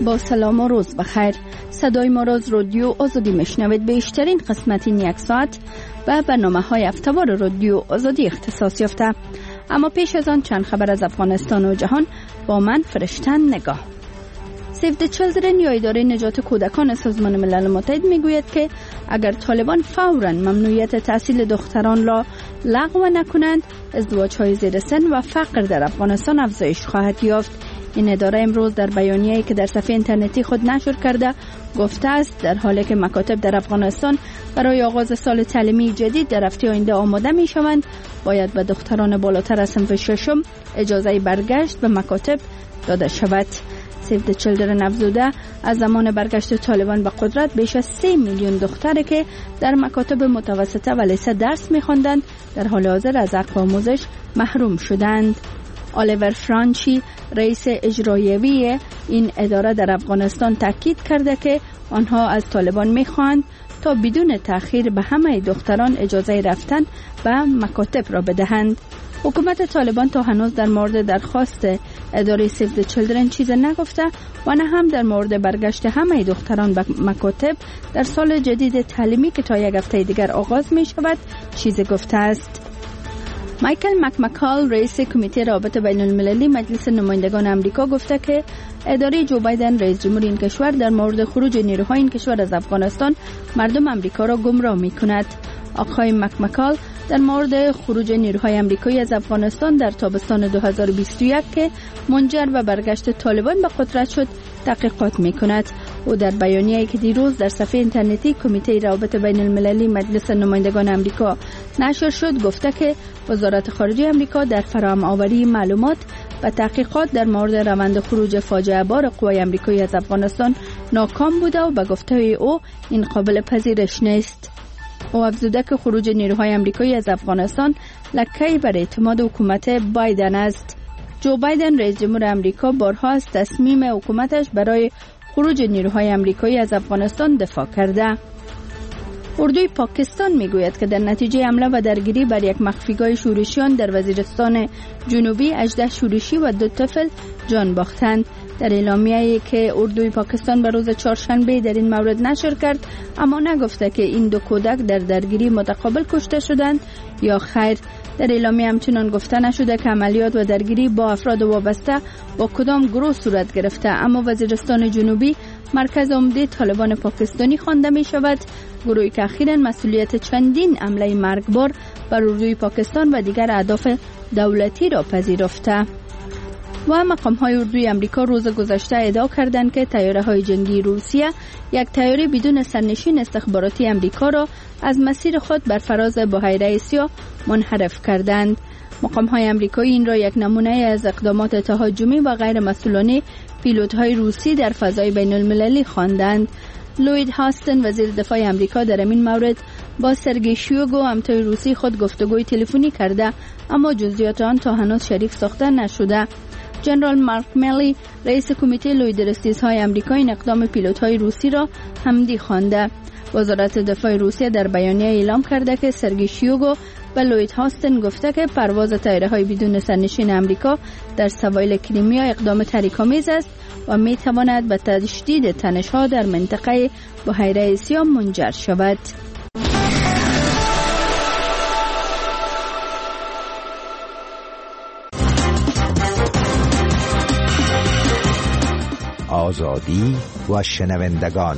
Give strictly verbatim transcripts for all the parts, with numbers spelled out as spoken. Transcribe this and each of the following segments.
با سلام و روز بخیر. صدای ما را از رادیو آزادی میشنوید. بیشترین قسمت این یک ساعت و برنامه های هفته‌وار رادیو آزادی اختصاص یافته. اما پیش از آن چند خبر از افغانستان و جهان با من فرشتن نگاه. سیو د چیلدرن یا اداره نجات کودکان سازمان ملل متحد میگوید که اگر طالبان فوراً ممنوعیت تحصیل دختران را لغو نکنند، ازدواج‌های زیر سن و فقر در افغانستان افزایش خواهد یافت. این اداره امروز در بیانیه‌ای که در صفحه اینترنتی خود نشر کرده گفته است در حالی که مکاتب در افغانستان برای آغاز سال تعلیمی جدید در هفته آینده آماده می‌شوند، باید به دختران بالاتر از صنف ششم اجازه برگشت به مکاتب داده شود. سیو د چیلدرن افزوده از زمان برگشت طالبان به قدرت بیش از سه میلیون دختری که در مکاتب متوسطه و لیسه درس می‌خواندند در حال حاضر از حق آموزش محروم شدند. الیور فرانچی رئیس اجرایی این اداره در افغانستان تاکید کرده که آنها از طالبان می‌خواهند تا بدون تأخیر به همه دختران اجازه رفتن به مکاتب را بدهند. حکومت طالبان تا هنوز در مورد درخواست اداره سیو د چیلدرن چیز نگفته و نه هم در مورد برگشت همه دختران به مکاتب در سال جدید تعلیمی که تا یک هفته دیگر آغاز می شود چیزی گفته است. مایکل مکمکال رئیس کمیته روابط بین المللی مجلس نمایندگان آمریکا گفته که اداره جو بایدن رئیس جمهور این کشور در مورد خروج نیروهای این کشور از افغانستان مردم آمریکا را گمراه می کند. آقای مکمکال در مورد خروج نیروهای آمریکایی از افغانستان در تابستان دو هزار و بیست و یک که منجر به برگشت طالبان به قدرت شد تحقیقات می کند. او در بیانیه‌ای که دیروز در صفحه اینترنتی کمیته روابط بین المللی مجلس نمایندگان آمریکا نشر شد گفته که وزارت خارجه آمریکا در فراهم آوری معلومات و تحقیقات در مورد روند خروج فاجعه بار قوای آمریکایی از افغانستان ناکام بوده و به گفته او این قابل پذیرش نیست. او افزوده که خروج نیروهای آمریکایی از افغانستان لکه‌ای بر اعتماد حکومت بایدن است. جو بایدن رئیس جمهور آمریکا بارها از تصمیم حکومتش برای خروج نیروهای آمریکایی از افغانستان دفاع کرده. اردوی پاکستان میگوید که در نتیجه حمله و درگیری بر یک مخفیگاه شورشیان در وزیرستان جنوبی هجده شورشی و دو طفل جان باختند. در اعلامیه‌ای که اردوی پاکستان به روز چهارشنبه در این مورد نشر کرد اما نگفته که این دو کودک در درگیری متقابل کشته شدند یا خیر. در اعلامیه همچنان گفته نشده که عملیات و درگیری با افراد وابسته با کدام گروه صورت گرفته، اما وزیرستان جنوبی مرکز عمده طالبان پاکستانی خوانده می شود، گروهی که اخیراً مسئولیت چندین حمله مرگبار بر اردوی پاکستان و دیگر اهداف دولتی را پذیرفته. و مقام‌های اردوی آمریکا روز گذشته ادعا کردند که طیاره‌های جنگی روسیه یک طیاره بدون سرنشین استخباراتی آمریکا را از مسیر خود بر فراز بحیره آسیا منحرف کردند. مقام‌های آمریکایی این را یک نمونه از اقدامات تهاجمی و غیر مسئولانه پیلوت‌های روسی در فضای بین‌المللی خواندند. لوید هاستن وزیر دفاع آمریکا در این مورد با سرگئی شویگو همتای روسی خود گفتگوی تلفنی کرده اما جزئیات آن تا هنوز شریک ساخته نشده. جنرال مارک میلی رئیس کمیته لویدرستیزهای آمریکا این اقدام پیلوت‌های روسی را حمدی خوانده. وزارت دفاع روسیه در بیانیه اعلام کرده که سرگئی شویگو و لوید هاستن گفته که پرواز طیاره‌های بدون سرنشین آمریکا در سواحل کریمیا اقدام تحریک‌آمیز است و می‌تواند به تشدید تنش‌ها در منطقه بحیره آسیا منجر شود. آزادی و شنوندگان.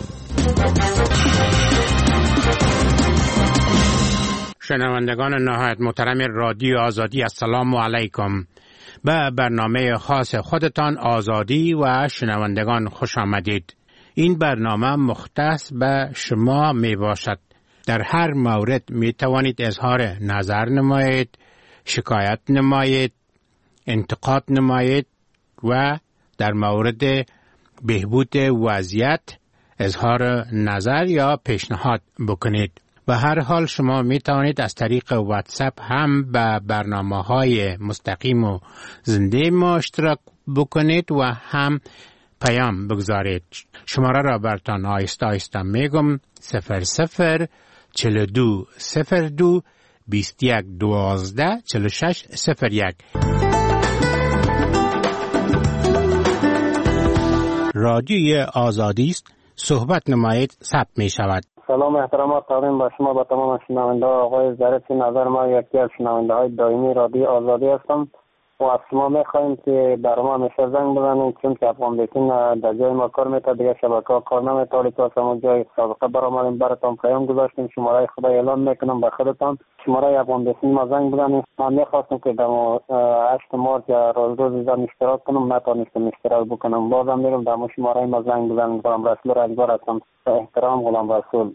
شنوندگان نهایت محترم رادیو آزادی، السلام علیکم. به برنامه خاص خودتان آزادی و شنوندگان خوش آمدید. این برنامه مختص به شما می باشد. در هر مورد می توانید اظهار نظر نمایید، شکایت نمایید، انتقاد نمایید و در مورد بهبود وضعیت اظهار نظر یا پیشنهاد بکنید. و هر حال شما می توانید از طریق واتساپ هم به برنامه‌های مستقیم و زنده ما اشتراک بکنید و هم پیام بگذارید. شماره را براتون آیسته آیسته میگم: صفر صفر چهل و دو صفر دو بیست و یک دوازده چهل و شش صفر یک. رادیوی آزادی است صحبت نمایید ثبت می شود. سلام احترامات تقدیم به شما، به تمام شنونده ها. آقای ظریف نظر ما یکی از شنونده های دائمی رادیو آزادی هستم و از شما میخواهیم که برای ما همیشه زنگ بزنید، چون که افغان بیتین در جای ما کار میتونه، دیگه شبکه ها کار نمیتونه. ولی تو همون جای سابقه برآمدیم براتون پیام گذاشتیم، شماره خدا اعلام میکنم به خودتان، شماره افغان بیتین ما زنگ بزنید. من میخواستم که در هشت مارچ روز روز زن اشتراک کنم، نتونستم اشتراک بکنم، بازم میگم در شماره ما زنگ بزنید. غلام رسول رنجبر هستم. احترام غلام رسول.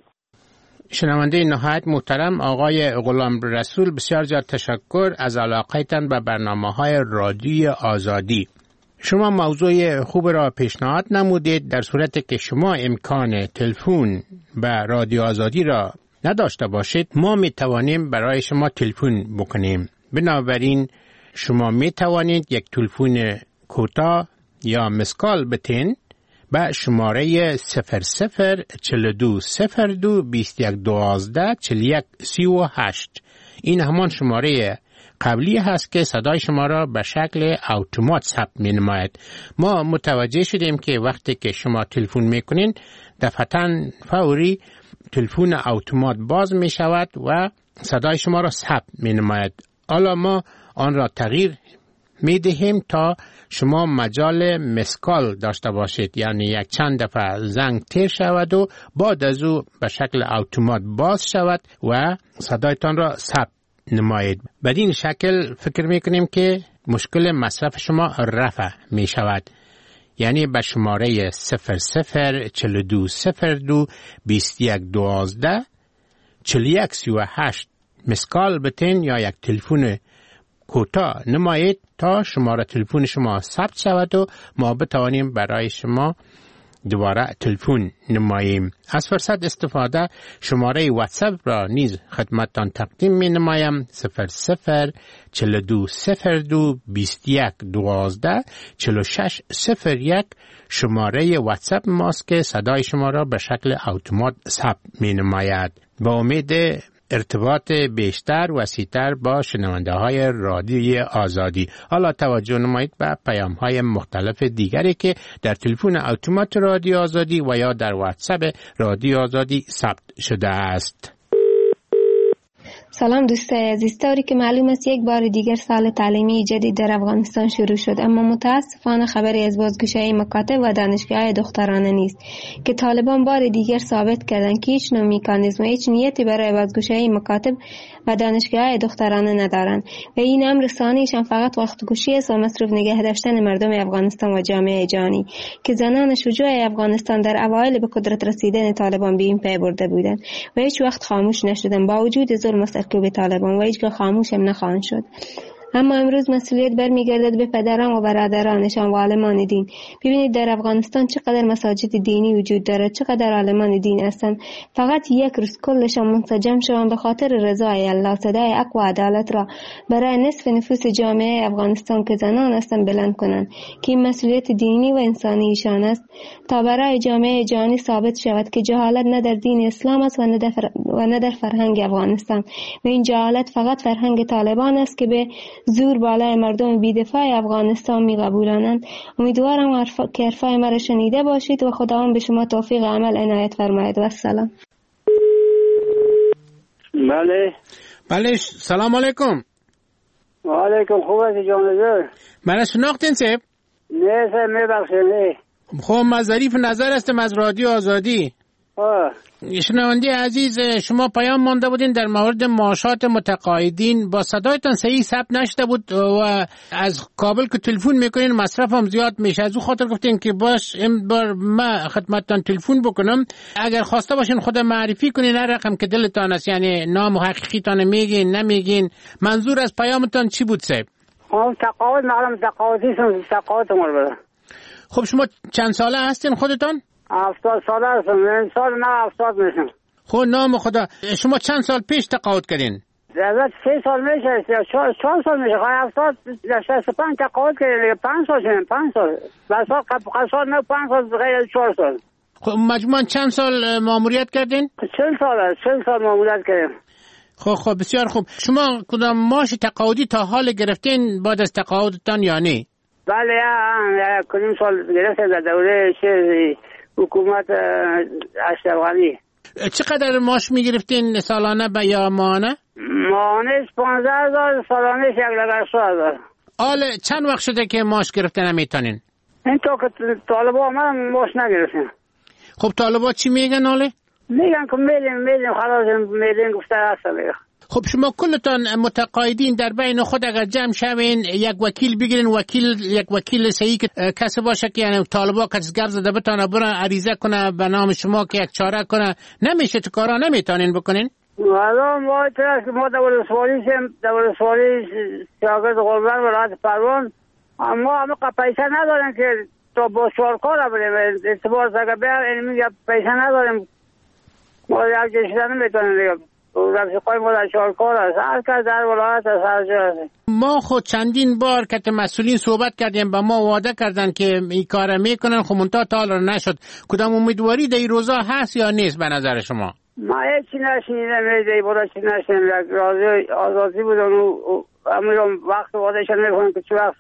شنونده نهایت محترم آقای غلام رسول، بسیار زیاد تشکر از علاقتان به برنامه‌های رادیوی آزادی. شما موضوع خوب را پیشنهاد نمودید. در صورتی که شما امکان تلفن به رادیو آزادی را نداشته باشید، ما می توانیم برای شما تلفن بکنیم. بنابراین شما می توانید یک تلفن کوتاه یا مسکال بتین با شماره صفر صفر چهل و دو صفر دو بیست و یک دوازده چهل و یک سی و هشت. این همان شماره قبلی هست که صدای شما را به شکل اتومات ثبت می نماید. ما متوجه شدیم که وقتی که شما تلفن می کنین دفعتاً فوری تلفن اتومات باز می شود و صدای شما را ثبت می نماید. حالا ما آن را تغییر می دهیم تا شما مجال مسکال داشته باشید، یعنی یک چند دفعه زنگ تیر شود و بعد از او به شکل اتومات باز شود و صدایتان را ثبت نمایید. بدین شکل فکر می کنیم که مشکل مصرف شما رفع می شود. یعنی به شماره صفر صفر چهل و دو صفر دو بیست و یک دوازده چهل و یک سی و هشت مسکال بتین یا یک تلفن کوتاه نمایید تا شماره تلفن شما ثبت شود و ما بتوانیم برای شما دوباره تلفن نماییم. از فرصت استفاده شماره واتساپ را نیز خدمتتان تقدیم می نمایم. صفر صفر چهل و دو صفر دو بیست و یک دوازده چهل و شش صفر یک شماره واتساپ ماست که صدای شما را به شکل اتومات ثبت می نماید. با امید ارتباط بیشتر وسیع‌تر با شنونده های رادیوی آزادی. حالا توجه نمایید به پیام های مختلف دیگری که در تلفن اتومات رادیو آزادی و یا در واتساپ رادیو آزادی ثبت شده است. سلام دوستای عزیز، طوری که معلوم است یک بار دیگر سال تعلیمی جدید در افغانستان شروع شد، اما متاسفانه خبری از بازگشایی مکاتب و دانشگاه‌های دخترانه نیست که طالبان بار دیگر ثابت کردند که هیچ نوع مکانیزم و هیچ نیتی برای بازگشایی مکاتب و دانشگاه‌های دخترانه ندارند و این امر ثانیشان فقط وقت کشی است و مصروف نگه داشتن مردم افغانستان و جامعه جهانی که زنان شجاع افغانستان در اوایل به قدرت رسیدن طالبان به این پی برده بودند و هیچ وقت خاموش نشدند با وجود ظلم مرتکب طالبان و هیچگاه خاموش هم نخواهند شد. اما امروز مسئولیت برمیگردد به پدران و برادرانشان و عالمان دین. ببینید در افغانستان چقدر مساجد دینی وجود دارد، چقدر عالمان دین هستند. فقط یک روز کلشان منسجم شوند به خاطر رضای الله، صدای حق و عدالت را برای نصف نفوس جامعه افغانستان که زنان هستند بلند کنند که این مسئولیت دینی و انسانی ایشان است تا برای جامعه جهانی ثابت شود که جهالت نه در دین اسلام است و نه در, فر... و نه در فرهنگ افغانستان و این جهالت فقط فرهنگ طالبان است که به زور بالای مردم بی‌دفاع افغانستان می‌قبولانند. امیدوارم که حرفای مرا شنیده باشید و خداوند به شما توفیق عمل عنایت فرماید. و السلام. بله بله سلام علیکم. و علیکم. خوب هستی جانزر؟ من شناختین سیب؟ نه سیب میبخشید. خب من ظریف نظر هستم از رادیو آزادی. آه شنونده عزیز، شما پیام مانده بودین در مورد معاشات متقاعدین، با صدایتان صحیح ثبت نشده بود و از کابل که تلفن میکنین مصرف هم زیاد میشه، از اون خاطر گفتین که باش این بار ما خدمتتان تلفن بکنم. اگر خواسته باشین خود معرفی کنین هر رقم که دلتان است، یعنی نام و حقیقیتان میگین نمیگین. منظور از پیامتان چی بود صاحب؟ هم تقاعد معلوم تقاعدی سن تقاعد مر. خب شما چند ساله هستین خودتان؟ هفتاد ساله هستم. این سال نه هفتاد میشم. خب نام خدا، شما چند سال پیش تقاعد کردین؟ از سه سال میشه، چهار چهار سال میشه. خواهی هفتاد شصت پنج تقاعد کردیم. پنج سال شدیم. پنج سال. بس سال سال نه پنج سال غیر چهار سال. خب مجموعاً چند سال ماموریت کردین؟ چهل سال است. چهل سال ماموریت کردیم. خب خب بسیار خوب. شما کدام معاش تقاعدی تا حال گرفتین بعد از تقاعدتان یا نه؟ بله یک کدیم سال گرفته در دوره چه حکومت اشرف غنی. چقدر معاش میگرفتین سالانه به یا ماهانه؟ ماهانه پانزده هزار، سالانه یک لگر سی هزار. حالا چند وقت شده که معاش گرفته نمیتونین؟ این تا که طالبا آمدن معاش نگرفتیم. خب طالبا چی میگن حاله؟ میگن که میلیم میلیم خلاص میلیم گفته هست دیگه. خب شما کلتان متقاعدین در بین خود اگر جمع شوین یک وکیل بگیرین، وکیل یک وکیل صحیح که کسی باشه که یعنی طالبا کسی گرز زده بتونه برن عریضه کنه به نام شما که یک چاره کنه، نمیشه تو کارا نمیتونین بکنین؟ والا ما ترس که ما دور سوالی شیم دور سوالی شاگرد غربت و راحت پروان، اما همه پیسه ندارن که تو با شارکار بریم اعتبار اگر بیار این میگه پیسه نداریم ما یک جشنه نمیتونیم دیگه رفیقای ما در شارکار هست، هر کس در ولایت هست، هر جا هست. ما خود چندین بار که مسئولین صحبت کردیم با ما وعده کردن که این کار میکنن، خب منتها تا حالا نشد. کدام امیدواری در این روزا هست یا نیست به نظر شما؟ ما هیچی نشنیدم، هیچی برای چی نشنیدم. راضی آزادی بودن و امیرم وقت وعدهشان میکنن که چه وقت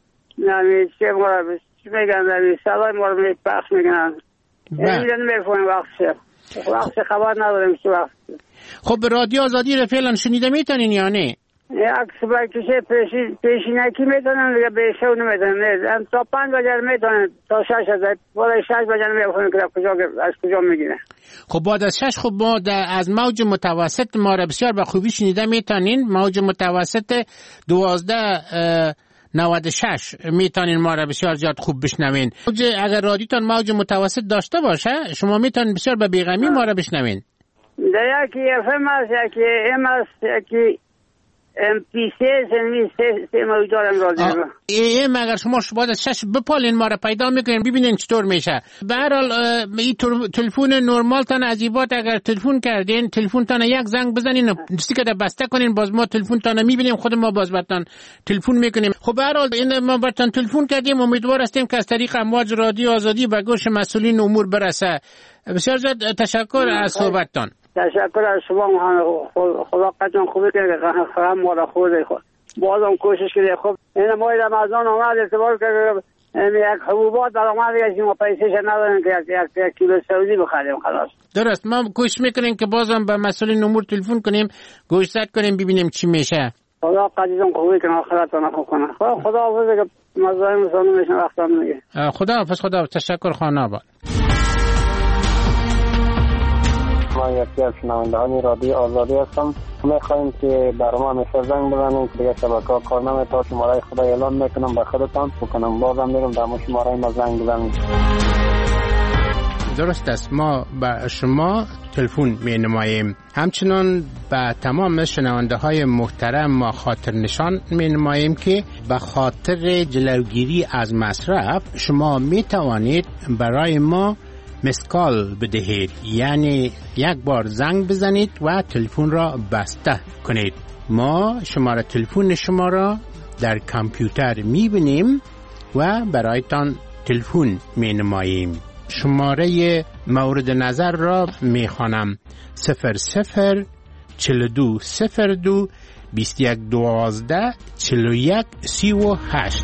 نمی چه مورد چی میگن نمی صدای ما رو پخش میکنن. این نمیفهمیم وقتشه وقت خبر نداریم چه وقت. خب رادیو آزادی رو فعلا شنیده میتونین یا نه؟ یک صبح کشه پیشینکی میتونن دیگه به شو نمیتونن، تا پنج بجر میتونن تا شش هزار بالای شش بجر میفهمن که کجا از کجا میگیرن. خب بعد از شش خب ما از موج متوسط ما را بسیار به خوبی شنیده میتونین. موج متوسط دوازده نود و شش میتونین ما را بسیار زیاد خوب بشنوین. اگر رادیوتان موج متوسط داشته باشه شما میتونین بسیار به بیغمی ما را بشنوین. در یکی اف ام هست، یکی ام هست، یکی ام پی سی سنوی سه موج دارم رادیو. ام اگر شما بعد از شش بپالین ما را پیدا میکنین ببینین چطور میشه. به هر حال این تلفن نرمال تان عجیبات اگر تلفن کردین تلفن تان یک زنگ بزنین استیکر بسته کنین باز ما تلفن تان میبینیم خود ما باز براتون تلفن میکنیم. خب به هر حال این ما براتون تلفن کردیم، امیدوار هستیم که از طریق امواج رادیو آزادی به گوش مسئولین امور برسه. بسیار زیاد تشکر از صحبتتان. تشکر از شما، خدا قدرتون خوبی که خرم ما را خورده خود بازم کوشش کرده. خب این ماه رمضان آمد اعتبار که یک حبوبات در آمد که ما پیسهش نداریم که یک یک کیلو سعودی بخریم خلاص. درست، ما کوشش میکنیم که بازم به مسئولین امور تلفن کنیم گوشزد کنیم ببینیم چی میشه. خدا قدرتون خوبی که آخرتون خوب کنه. خدا حافظ که مزاحم رسانه میشن وقتام میگه. خدا حافظ. خدا تشکر خانه آباد. ما یکی از شنوندگان رادیو آزادی هستم. میخوایم که برای ما همیشه زنگ بزنیم که دیگه شبکه ها کار نمیتونه. شماره خدا اعلام میکنم به خودتان بکنم بازم میرم در شماره ما زنگ بزنیم. درست است، ما به شما تلفن می نماییم. همچنان به تمام شنونده های محترم ما خاطر نشان می نماییم که به خاطر جلوگیری از مصرف شما می توانید برای ما مسکال بدهید، یعنی یک بار زنگ بزنید و تلفن را بسته کنید. ما شماره تلفن شما را در کامپیوتر می بینیم و برایتان تلفن می نماییم. شماره مورد نظر را می خوانم: صفر صفر چل دو صفر دو بیست یک دوازده چل و یک سی و هشت.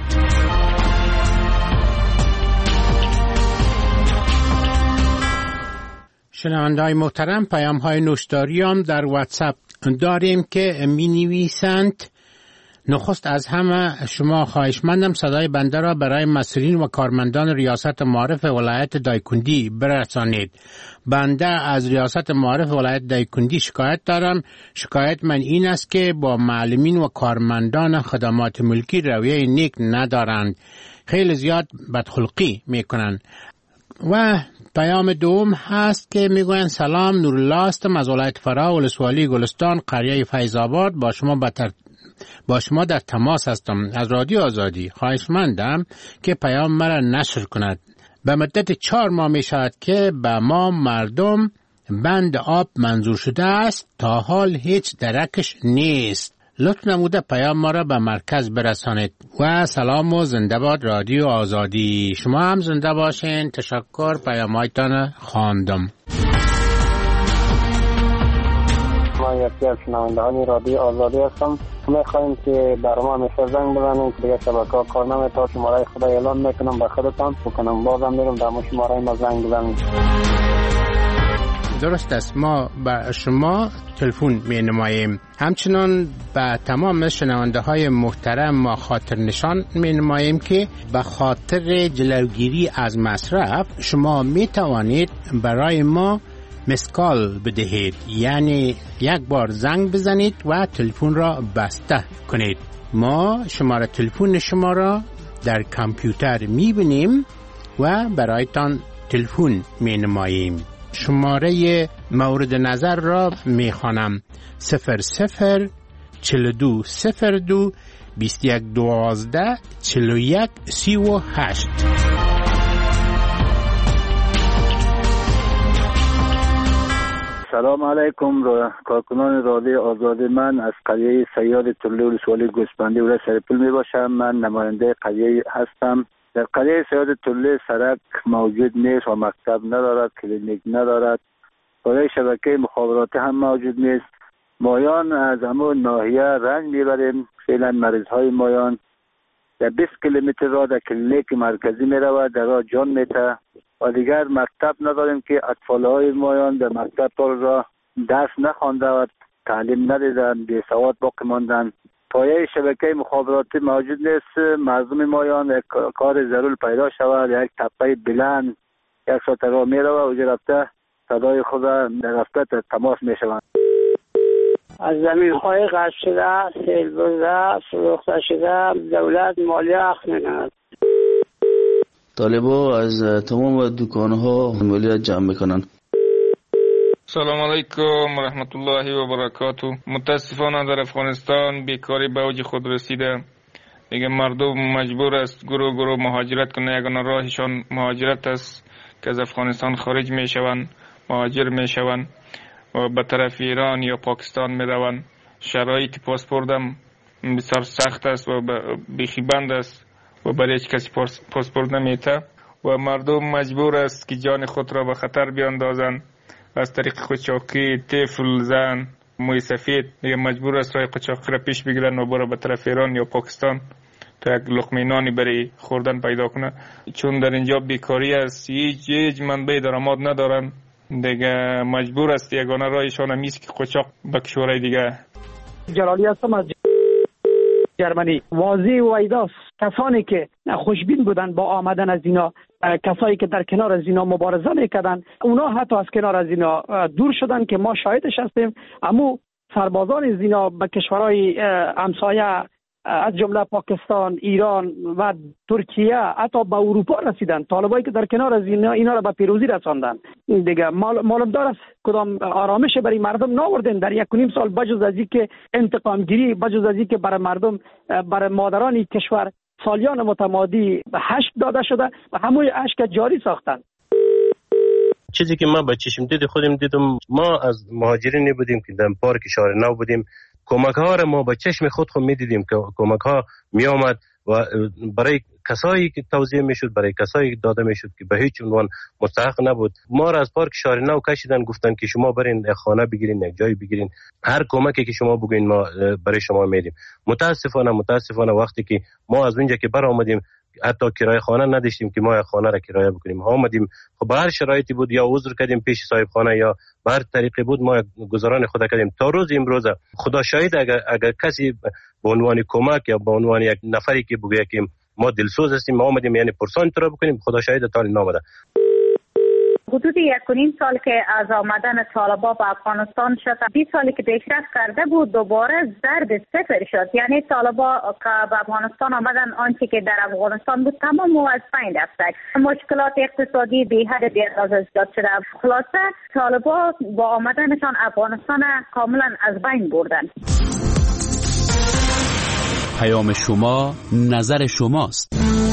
شنونده‌های محترم، پیام‌های نوشتاری هم در واتساپ داریم که می نویسند: نخست از همه شما خواهشمندم صدای بنده را برای مسئولین و کارمندان ریاست معارف ولایت دایکندی برسانید. بنده از ریاست معارف ولایت دایکندی شکایت دارم. شکایت من این است که با معلمین و کارمندان خدمات ملکی رویه نیک ندارند، خیلی زیاد بدخلقی میکنند. و پیام دوم هست که میگوین: سلام، نورالله هستم از ولایت فرا، ولسوالی گلستان، قریه فیض‌آباد. با شما بتر با شما در تماس هستم. از رادیو آزادی خواهشمندم که پیام مرا نشر کند. به مدت چهار ماه می شود که به ما مردم بند آب منظور شده است، تا حال هیچ درکش نیست. لطف نموده پیام ما را به مرکز برسانید. و سلام و زنده باد رادیو آزادی. شما هم زنده باشین. تشکر، پیام‌هایتان خواندم. ما یکی از شنوندگان رادیو آزادی هستم. میخوایم که برای ما همیشه زنگ بزنیم که دیگه شبکه ها کار نمیتونه. شماره خدا اعلان میکنم به خودتان بکنم بازم میرم در مو شماره ما زنگ بزنیم. درست است، ما به شما تلفن می نماییم. همچنان به تمام شنونده های محترم ما خاطر نشان می نماییم که به خاطر جلوگیری از مصرف شما می توانید برای ما مسکال بدهید، یعنی یک بار زنگ بزنید و تلفن را بسته کنید. ما شماره تلفن شما را در کامپیوتر می بینیم و برایتان تلفن می نماییم. شماره مورد نظر را می خوانم: صفر صفر چل دو صفر دو بیست یک دوازده چل و یک سی و هشت. سلام علیکم را کارکنان رادیو آزادی. من از قریه سیاد طله ولسوالی گوسفندی و سرپل می باشم. من نماینده قریه هستم. در قریه سیاد طله سرک موجود نیست و مکتب ندارد، کلینیک ندارد، برای شبکه مخابراتی هم موجود نیست. مایان از همون ناحیه رنج میبریم. فعلا مریض های مایان در بیست کیلومتر را در کلینیک مرکزی می رود، در راه جان میته و دیگر مکتب نداریم که اطفال های مایان در مکتب را درس نخوانده و تعلیم ندیدن، بی سواد باقی ماندن. پایه شبکه مخابراتی موجود نیست. مردم مایان یک کار ضرور پیدا شود، یک تپه بلند یک ساعت راه می رود و اونجا رفته صدای خود در رفته تماس می شوند. از زمین های قطع شده، سیل برده، فروخته شده، دولت مالیه اخذ می‌کند. طالبا از تمام دکان‌ها مالیات جمع میکنن. سلام علیکم و رحمت الله و برکاته. متاسفانه در افغانستان بیکاری به اوج خود رسیده. دیگه مردم مجبور است گروه گروه مهاجرت کنه. یگانه راهشان مهاجرت است که از افغانستان خارج میشوند، مهاجر میشوند و به طرف ایران یا پاکستان میروند. شرایط پاسپورت هم بسیار سخت است و بیخی بند است و برای هیچ کسی پاسپورت نمیته و مردم مجبور است که جان خود را به خطر بیاندازند از طریق قاچاقی. طفل، زن، موی سفید دیگه مجبور است راه قاچاقی را پیش بگیرن و برای به طرف ایران یا پاکستان تا یک لقمه نانی برای خوردن پیدا کنه. چون در اینجا بیکاری است، هیچ هیچ منبع درآمد ندارن، دیگه مجبور است یگانه راهشان هم است که قاچاق به کشورهای دیگه. جلالی هستم از جرمنی. واضح و ایداست کسانی که خوشبین بودن با آمدن از اینا، کسایی که در کنار از اینا مبارزه میکردن، اونا حتی از کنار از اینا دور شدن که ما شاهدش هستیم. اما سربازان اینا به کشورهای همسایه از جمله پاکستان، ایران و ترکیه حتی به اروپا رسیدن. طالبایی که در کنار از اینا اینا را به پیروزی رساندن. دیگه معلوم دار است کدام آرامش برای مردم ناوردن در یک و نیم سال، بجز از اینکه انتقام گیری، بجز از اینکه برای مردم، برای مادران کشور سالیان متمادی به هشت داده شده و همون اشک جاری ساختن. چیزی که ما با چشم دید خودم دیدم، ما از مهاجرین بودیم که در پارک شهر نو بودیم. کمک ها را ما با چشم خود خود می دیدیم که کمک ها می آمد و برای کسایی که توزیع می شد، برای کسایی داده می شد که به هیچ عنوان مستحق نبود. ما را از پارک شهر نو کشیدن، گفتن که شما برین خانه بگیرین، یک جای بگیرین، هر کمکی که شما بگین ما برای شما میدیم. متاسفانه متاسفانه وقتی که ما از اونجا که بر آمدیم حتی کرایه خانه نداشتیم که ما خانه را کرایه بکنیم. ها آمدیم خب هر شرایطی بود، یا عذر کردیم پیش صاحب خانه یا به هر طریقی بود ما گزاران خود کردیم. تا روز امروز خدا شاهد اگر اگر کسی به عنوان کمک یا به عنوان یک نفری که بگه که ما دلسوز هستیم ما آمدیم یعنی پرسان تو را بکنیم، خدا شاهد تا نامده. حدود یک و نیم سال که از آمدن طالبان به افغانستان شد، بیست سالی که پیشرفت کرده بود دوباره ضرب صفر شد. یعنی طالبان که به افغانستان آمدن آنچه که در افغانستان بود تمام از بین رفت. مشکلات اقتصادی بی حد بی اندازه زیاد شده. خلاصه طالبان با آمدنشان افغانستان کاملا از بین بردن. پیام شما نظر شماست.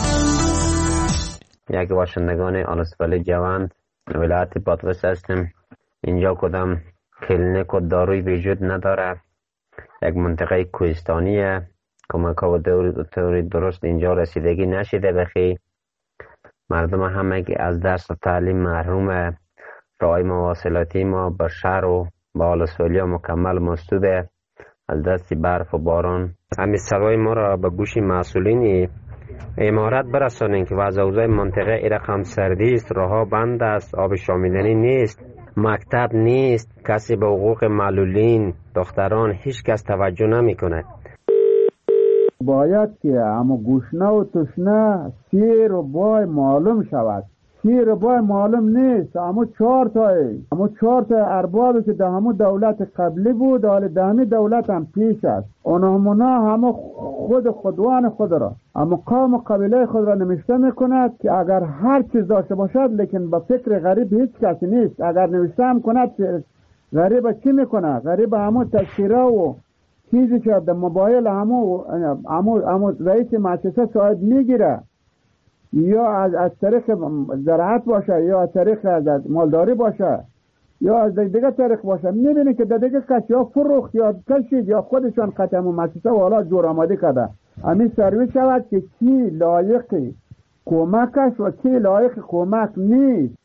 یک باشندگان آلسولی جوند ولایت بادغیس هستیم. اینجا کدام کلینیک و داروی وجود نداره. یک منطقه کوهستانیه. کمک ها و دوری درست اینجا رسیدگی نشده. بخی مردم همه که از درس و تعلیم محرومه. راهی مواصلاتی ما به شهر و به آلسولی مکمل مسدوده. از دست برف و باران. همین سوای ما را به گوش مسئولین امارات برسانید که وضع اوضاع منطقه ای رقم سردی است، راهها بند است، آب شامیدنی نیست، مکتب نیست، کسی به حقوق معلولین دختران هیچ کس توجه نمی کند. باید که اما گوشنه و تشنه سیر و بای معلوم شود. سیر و بای معلوم نیست. اما چهار تایی اما چهار تای اربابی که ده همون دولت قبلی بود، حال دهمی دولت هم پیش است. اونها همه خود خودوان خود را، اما قوم و قبیله خود را نوشته میکند که اگر هر چیز داشته باشد لیکن با فکر غریب هیچ کسی نیست. اگر نوشته هم کند غریب چی میکنه؟ غریب همون تذکیره و چیزی که در موبایل همو همو همو رئیس مؤسسه ساعت میگیره، یا از از طریق زراعت باشه، یا از طریق از مالداری باشه، یا از دیگه طریق باشه، میبینی که در دیگه کسی یا فروخت یا کشید یا خودشان قطعه مؤسسه و حالا جور آماده کرده. همین سرویس شود که کی لایق کمک است و کی لایق کمک نیست.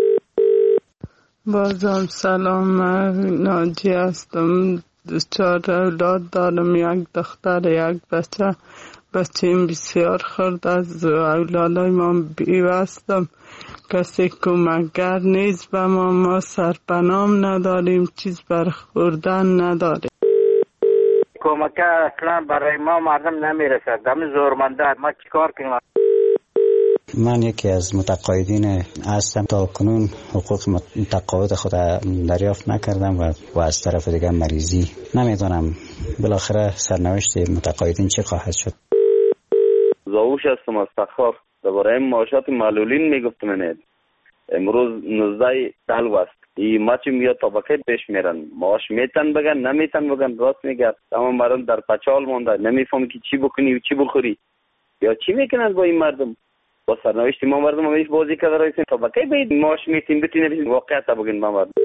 بازم سلام، من ناجی هستم. چهار اولاد دارم، یک دختر یک بچه. بچه این بسیار خرد از اولادای ما بیوستم. کسی کمکگر نیست به ما، ما سرپنام نداریم، چیز برخوردن نداریم. کمک اصلا برای ما مردم نمیرسد. دم زورمنده ما چیکار کنیم؟ من یکی از متقاعدین هستم. تا کنون حقوق متقاعد خود دریافت نکردم و, و از طرف دیگر مریضی. نمیدونم بالاخره سرنوشت متقاعدین چه خواهد شد. زاوش هستم از تخار. درباره معاشات معلولین میگفتم. من امروز نوزده سال است. این ماچی میاد طبقه پیش میرن، معاش میتن بگن نمیتن بگن، راست میگه. اما مردم در پچال مونده، نمیفهم که چی بکنی و چی بخوری یا چی میکنن با این مردم. با سرنوشت ما مردم همیش بازی کرده رایسین طبقه بید معاش میتین بتین واقعیت بگین با مردم.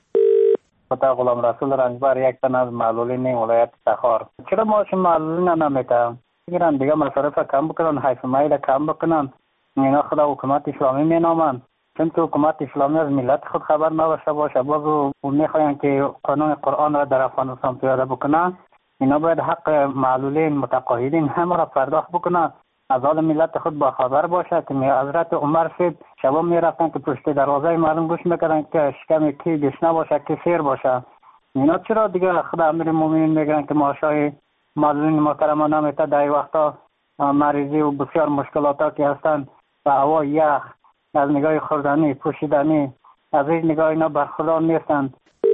خدا غلام رسول رنجبر، یک تن از معلولین ولایت تخار. چرا معاش معلولین نمیتن؟ میگن دیگه مصارف کم بکنن، حیث مایل کم بکنن. اینا خدا حکومت اسلامی مینامن، چون که حکومت اسلامی از ملت خود خبر نداشته باشه. باز میخواین که قانون قرآن را در افغانستان پیاده بکنن. اینا باید حق معلولین متقاعدین همه را پرداخت بکنن، از حال ملت خود با خبر باشه. که حضرت عمر شد شبا میرفتن که پشت دروازه مردم گوش میکردن که شکم کی گشنه باشه کی سیر باشه. اینا چرا دیگه خدا امیر مومنین میگن که معاشای معلولین محترم نمیته؟ در وقتا مریضی و بسیار مشکلاتا که هستن و هوا یخ، از نگاه خوردنی پوشیدنی، از این نگاه اینا برخوردار نیستن.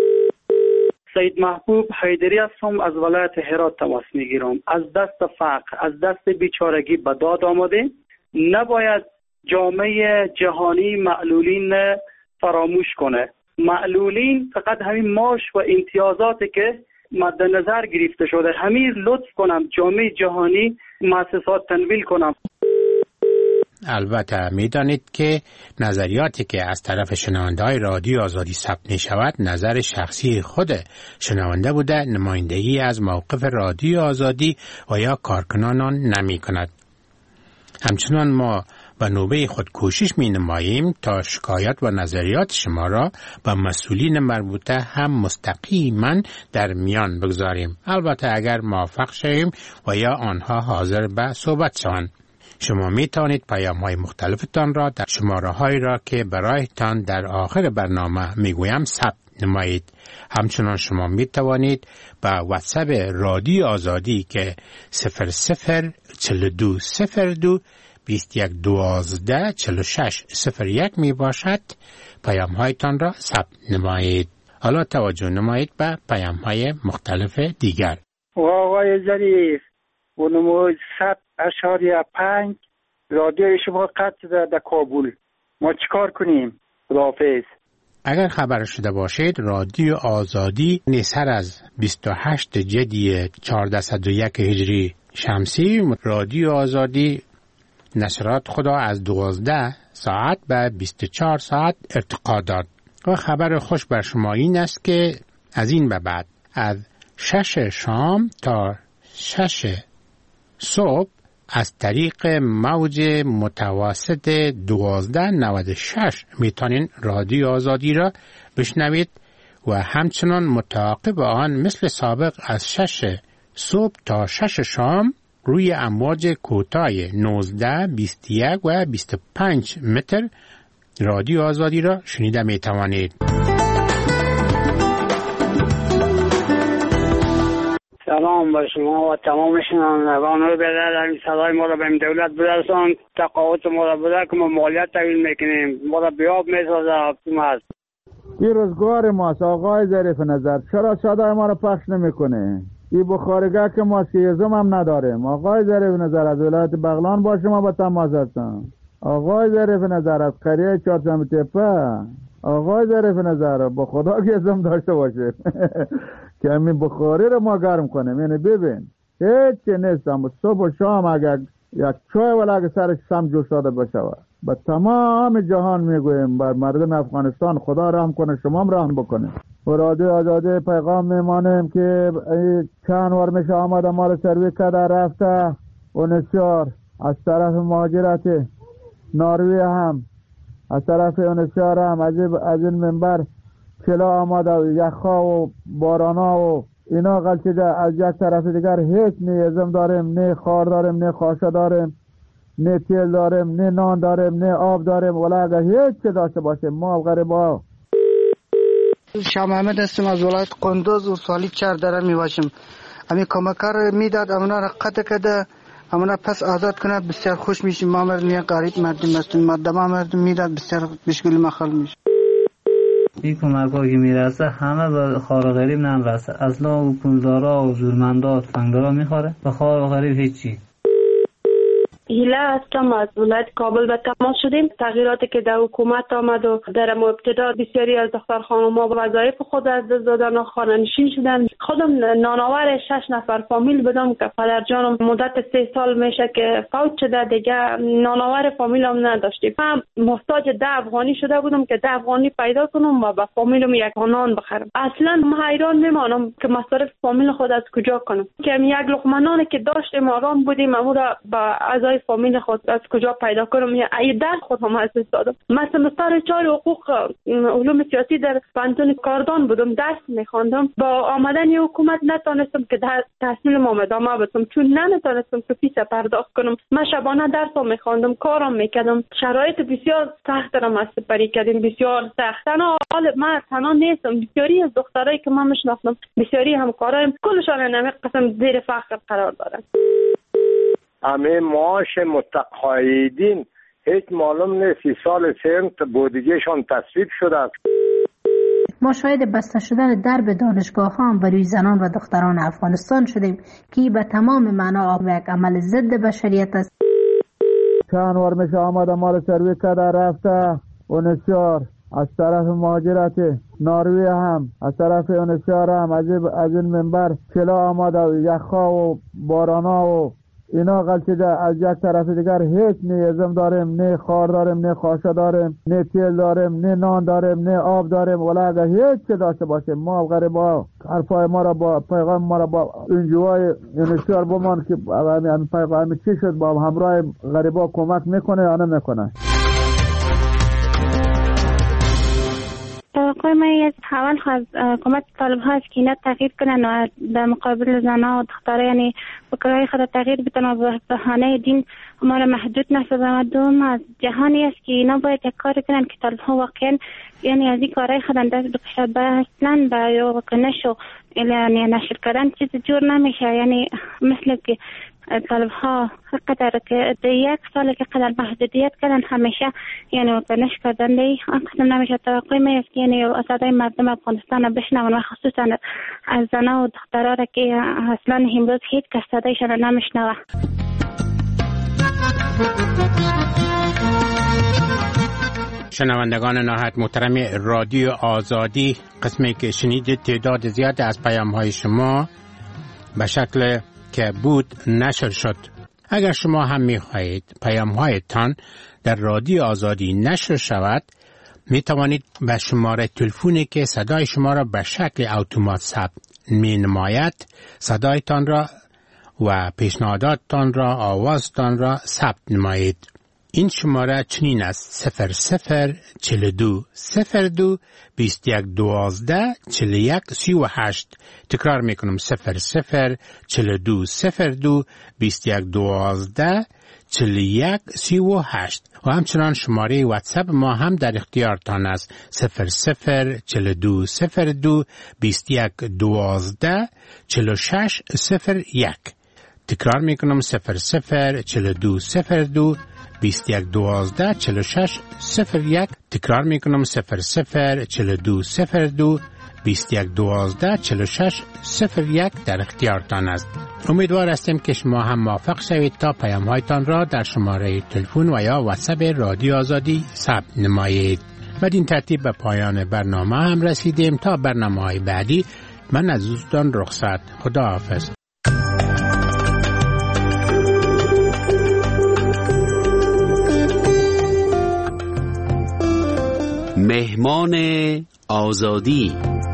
سید محبوب حیدری هستم، از ولایت هرات تماس میگیرم. از دست فقر، از دست بیچارگی به داد آمده. نباید جامعه جهانی معلولین فراموش کنه. معلولین فقط همین معاش و امتیازاتی که مد نظر گرفته شده، همین لطف کنم جامعه جهانی مؤسسات تنویل کنم. البته میدانید که نظریاتی که از طرف شنونده های رادیو آزادی ثبت می شود نظر شخصی خود شنونده بوده، نمایندگی از موقف رادیو آزادی و یا کارکنانان نمی کند. همچنان ما به نوبه خود کوشش می نماییم تا شکایت و نظریات شما را به مسئولین مربوطه هم مستقیما در میان بگذاریم، البته اگر موافق شویم و یا آنها حاضر به صحبت شوند. شما می توانید پیام های مختلفتان را در شماره هایی را که برایتان در آخر برنامه می گویم ثبت نمایید. همچنان شما می توانید با واتساپ رادیو آزادی که صفر صفر چهل و دو صفر دو بیست و یک دوازده چهل و شش صفر یک می باشد پیام هایتان را ثبت نمایید. حالا توجه نمایید به پیام های مختلف دیگر. آقای ظریف، و نموز صد اشاریه پنج رادیو شما قطع در, در کابل، ما چیکار کنیم؟ خداحافظ. اگر خبر شده باشید رادیو آزادی نیسر از بیست و هشت جدی چهارصد و یک هجری شمسی، رادیو آزادی نشرات خدا از دوازده ساعت به بیست و چهار ساعت ارتقا داد. و خبر خوش بر شما این است که از این به بعد از شش شام تا شش صبح از طریق موج متوسط دوازده نود و شش میتونین رادیو آزادی را بشنوید و همچنان متعاقب آن مثل سابق از شش صبح تا شش شام روی امواج کوتاه نوزده، بیست و یک و بیست و پنج متر رادیو آزادی را شنیده می توانید. سلام به شما و تمام شنوندگان رو بذارید صدای ما را به دولت برسان، تقاعد ما را بده که ما مالیات تحویل میکنیم، ما را بیاب میسازه حکومت. این روزگار ماست آقای ظریف نظر، چرا صدای ما را پخش نمیکنه؟ این بخارگاه که ما سیزم هم نداریم. آقای ظریف نظر از ولایت بغلان با شما با تماس هستم. آقای ظریف نظر از قریه چهارشنبه تپه. آقای ظریف نظر با خدا که ازم داشته باشه که همین بخاری رو ما گرم کنیم. یعنی ببین هیچی نیستم، صبح و شام اگر یک چای ولی اگر سرش سم جوش داده بشه با تمام جهان میگویم بر مردم افغانستان خدا رحم کنه، شما هم رحم بکنه. و رادیو آزادی پیغام میمانیم که چند وار میشه آمده مال سروی کده رفته و نسیار از طرف مهاجرت ناروی هم از طرف اونسیار هم از این منبر چلا آمده و یخها و بارانا و اینا غلطیده. از یک طرف دیگر هیچ نه ازم داریم، نه خار داریم، نه خاشه داریم، نه تیل داریم، نه نان داریم، نه آب داریم. ولی اگر هیچ چه داشته باشیم ما غریبا. شاه محمد هستم از ولایت قندوز و سالی چهار داره می باشیم. امی کمکار میداد امنا را قطع کرده، امنا پس آزاد کنه، بسیار خوش میشیم. ما مردم یک غریب مردم هستیم، مردم مردم میداد بسیار بشکل مخل میشه. این کمک ها که میرسه همه به خار غریب نمیرسه، اصلا و پولدارا و زورمندا تفنگدارا میخوره، به خار غریب هیچی. هیله هستم از ولایت کابل به تماس شدیم. تغییراتی که در حکومت آمد و در ابتدا بسیاری از دختر خانم‌ها وظایف خود از دست دادن و خانه‌نشین شدن. خودم نانآور شش نفر فامیل بودم که پدر جانم مدت سه سال میشه که فوت شده، دیگه نانآور فامیلم نداشتیم. من محتاج ده افغانی شده بودم که ده افغانی پیدا کنم و به فامیلم یک نان بخرم. اصلا من حیران میمانم که مصارف فامیل خود از کجا کنم، که یک لقمه نانی که داشتیم آرام بودیم اما را با اعضای فامیل خود از کجا پیدا کنم. یا ای درس خود هم از دست دادم. من سمستر چهار حقوق علوم سیاسی در پانتون کاردان بودم، درس میخواندم. با آمدن حکومت نتونستم که تحصیلم ادامه بدم، چون نمیتونستم که فیس پرداخت کنم. من شبانه درس میخواندم، کارم میکردم. شرایط بسیار سخت را ما سپری کردیم، بسیار سخت. تنها حال من تنها نیستم، بسیاری از دخترایی که من میشناختم، بسیاری همکارایم، کلشان نمی قسم زیر فقر قرار دارن. همه معاش متقاعدین هیچ معلوم نیست سی سال سنت بودجهشان تصویب شده است. ما شاید بسته شدن درب دانشگاه ها هم بروی زنان و دختران افغانستان شدیم که به تمام معنا یک عمل ضد بشریت است. چند وار میشه آمده مال سروی کده رفته و نسیار از طرف مهاجرت ناروی هم از طرف اونسیار هم از این منبر چلا آمده و یخها و بارانا و اینا غلطیده. از یک طرف دیگر هیچ نه ازم داریم، نه خار داریم، نه خاشه داریم، نه تیل داریم، نه نان داریم، نه آب داریم. ولی اگر هیچ چه داشته باشیم ما غریبا حرفای ما را با پیغام ما را با انجوای انشار بمان که همین پیغام چی شد با همراه غریبا کمک میکنه یا نمیکنه. توقع من از حوال خواهد حکومت طالب ها است که اینا تغییر کنن و در مقابل زنها و دخترها یعنی بکرهای خود تغییر بتن و به بهانه دین ما را محدود نسازن. و دوم از جهانی است که اینا باید یک کار کنن که طالب ها واقعا یعنی از این کارهای خود دست بکشد. به اصلا به واکنش و یعنی نشر کردن چیز جور نمیشه. یعنی مثل که طالب ها قدر که یک سال که قدر محدودیت کردن همیشه یعنی واکنش کردن دی آن قسم نمیشه. توقع می است یعنی صدای مردم افغانستان را بشنون و خصوصا از زنها و دخترها را که اصلا امروز هیچ کس صدایشان را نمیشنوه. شنوندگان نهایت محترم رادیو آزادی، قسمی که شنیدید تعداد زیاد از پیام های شما به شکل که بود نشر شد. اگر شما هم می خواهید پیام هایتان در رادیو آزادی نشر شود، می توانید به شماره تلفنی که صدای شما را به شکل اتومات ثبت می نماید صدایتان را و پیشنهاداتتان را، آوازتان را ثبت نمایید. این شماره چنین است: صفر صفر چل دو صفر دو بیست یک دوازده چل یک سی و هشت. تکرار میکنم: صفر صفر چل دو صفر دو بیست یک دوازده چل یک سی و هشت. و همچنان شماره واتساپ ما هم در اختیارتان است: صفر صفر چل دو صفر دو بیست یک دوازده چل شش صفر یک. تکرار میکنم: صفر صفر چل دو صفر دو بیست یک دوازده چل شش صفر یک. تکرار میکنم: صفر صفر چل دو صفر دو بیست یک دوازده چل شش صفر یک در اختیارتان است. امیدوار هستیم که شما هم موفق شوید تا پیام هایتان را در شماره تلفن و یا واتساپ رادیو آزادی ثبت نمایید. بدین ترتیب به پایان برنامه هم رسیدیم. تا برنامه های بعدی من از دوستان رخصت. خدا حافظ. مهمان آزادی.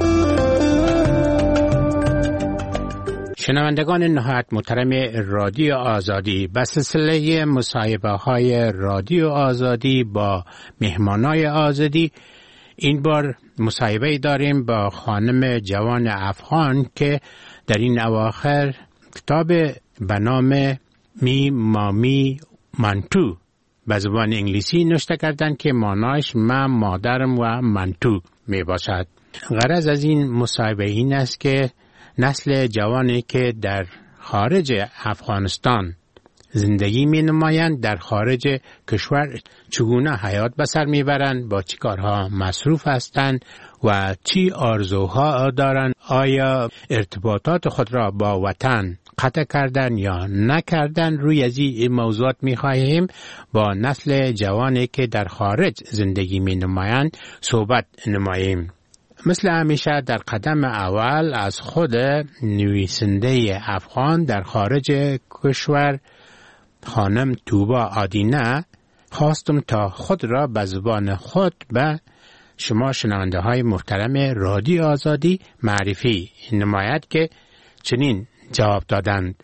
شنوندگان نهایت محترم رادیو آزادی، به سلسله مصاحبه های رادیو آزادی با مهمانای آزادی، این بار مصاحبه داریم با خانم جوان افغان که در این اواخر کتاب به نام می مامی منتو به زبان انگلیسی نوشته کردن که معناش من مادرم و منتو می باشد. غرض از این مصاحبه این است که نسل جوانی که در خارج افغانستان زندگی می نمایند در خارج کشور چگونه حیات بسر می برند، با چی کارها مصروف هستند و چی آرزوها دارند، آیا ارتباطات خود را با وطن قطع کردن یا نکردن. روی از این موضوعات می خواهیم با نسل جوانی که در خارج زندگی می نمایند صحبت نماییم. مثل همیشه در قدم اول از خود نویسنده افغان در خارج کشور خانم توبا آدینه خواستم تا خود را به زبان خود به شما شنونده های محترم رادیو آزادی معرفی نماید که چنین جواب دادند: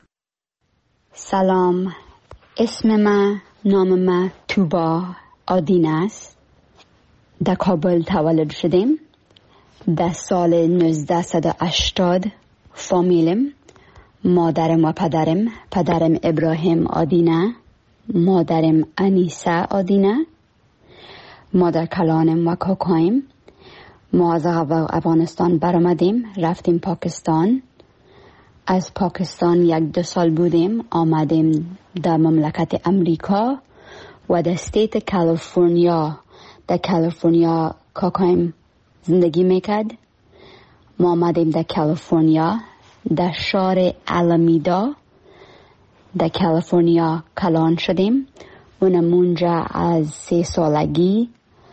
سلام، اسم من نام من توبا آدینه است. در کابل تولد شدیم. در سال نوزده هشتاد فامیلم، مادرم و پدرم، پدرم ابراهیم آدینه، مادرم انیسه آدینه، مادر کلانم و کاکایم. ما از افغانستان برآمدیم، رفتیم پاکستان. از پاکستان یک دو سال بودیم، آمدیم در مملکت امریکا و در استیت کالیفرنیا. در کالیفرنیا کاکایم زندگی میکرد. ما آمدیم در کالیفرنیا، در شهر آلامیدا در کالیفرنیا کلان شدیم. اونم اونجا از سه سالگی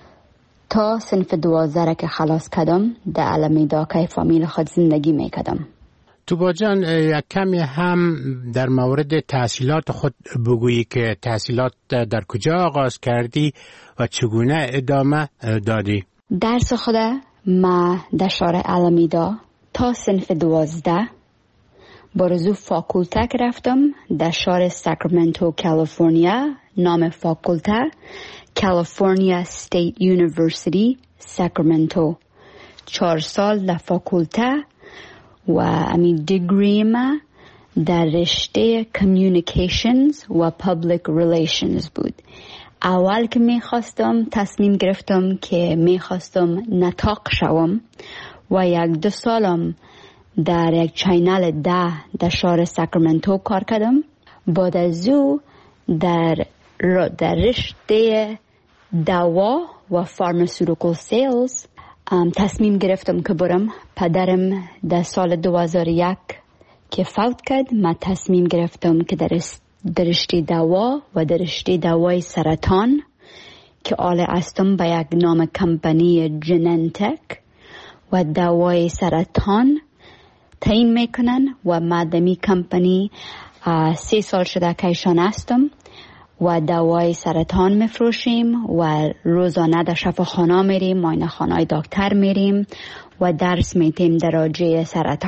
تا صنف دوازده که خلاص کردم در آلامیدا که فامیل خود زندگی میکردم. توبا جان، یک کمی هم در مورد تحصیلات خود بگویی که تحصیلات در کجا آغاز کردی و چگونه ادامه دادی؟ درس خود ما در شهر آلامیدا تا صنف دوازده برزو فاکولته که رفتم در شهر ساکرامنتو کالیفرنیا. نام فاکولته کالیفرنیا استیت یونیورسیتی ساکرامنتو. چهار سال در فاکولته و امی دیگری ما در رشته کمیونیکیشنز و پابلیک ریلیشنز بود. اول که میخواستم تصمیم گرفتم که میخواستم نطاق شوم و یک دو سالم در یک چینل ده در شهر ساکرامنتو کار کردم. بعد از او در در رشته دوا و فارماسیوتیکال سیلز تصمیم گرفتم که برم. پدرم در سال دو هزار و یک که فوت کرد، من تصمیم گرفتم که در در رشته دوا و در رشته دوای سرطان که آل استم به یک نام کمپانی جننتک و دوای سرطان تعیین میکنن و مادمی کمپانی سه سال شده که ایشان هستم و دوای سرطان میفروشیم و روزانه در شفاخانه میریم، معاینه خانه دکتر میریم و درس میتیم در راجع سرطان.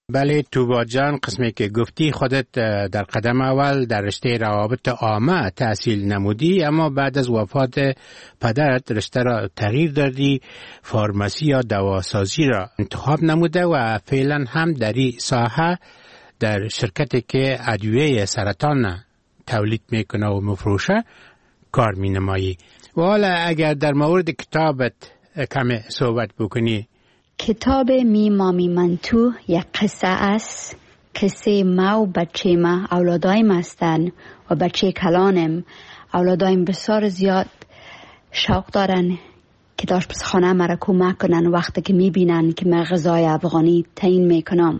بله توبا جان، قسمی که گفتی خودت در قدم اول در رشته روابط عامه تحصیل نمودی، اما بعد از وفات پدرت رشته را تغییر دادی، فارماسی یا دواسازی را انتخاب نموده و فعلا هم در این ساحه در شرکتی که ادویه سرطان تولید میکنه و مفروشه کار می نمایی. و حالا اگر در مورد کتابت کمی صحبت بکنی. کتاب می مامی من تو یک قصه است. قصه ما و بچه ما، اولادایم هستن و بچه کلانم. اولادایم بسیار زیاد شوق دارن که داشت پس خانه مرا کمک کنن وقتی که می بینن که من غذای افغانی تعیین میکنم.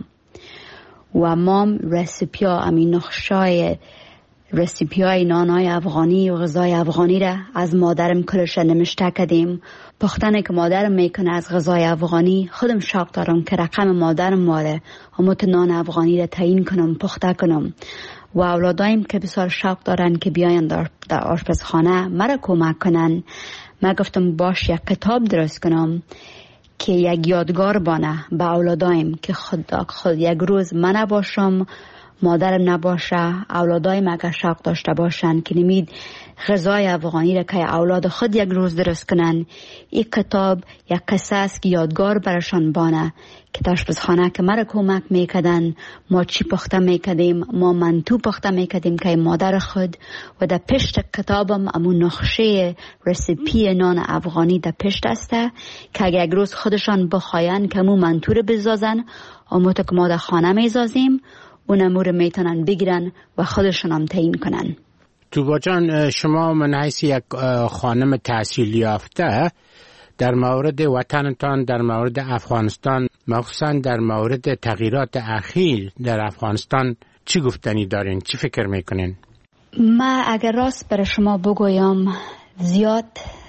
و مام رسیپیا امی نقشای رسیپیای نانای افغانی و غذای افغانی را از مادرم کلش نمشته کردیم. پختنه که مادرم میکنه از غذای افغانی، خودم شوق دارم که رقم مادرم ماره همون نان افغانی را تعیین کنم، پخته کنم. و اولادایم که بسیار شوق دارن که بیاین در, در آشپزخانه مرا کمک کنن. من گفتم باش یک کتاب درست کنم که یک یادگار بانه به اولادایم که خود خود یک روز من نباشم، مادرم نباشه، اولادایم اگر شوق داشته باشن که نمید غذای افغانی را که اولاد خود یک روز درست کنن. این کتاب یک قصه است که یادگار برشان بانه که در آشپزخانه که مرا کمک میکردن، ما چی پخته میکردیم، ما منتو پخته میکردیم که مادر خود. و در پشت کتابم امون نقشه رسیپی نان افغانی در پشت است که اگر یک روز خودشان بخواین که امون منتو رو بزازن، امون که ما در خانه میزازیم، اون امور میتونن بگیرن و خودشون هم تعیین کنن. توبا جان، شما من حیث یک خانم تحصیل یافته در مورد وطنتان، در مورد افغانستان، مخصوصا در مورد تغییرات اخیر در افغانستان چی گفتنی دارین؟ چی فکر میکنین؟ ما اگر راست برای شما بگویم، زیاد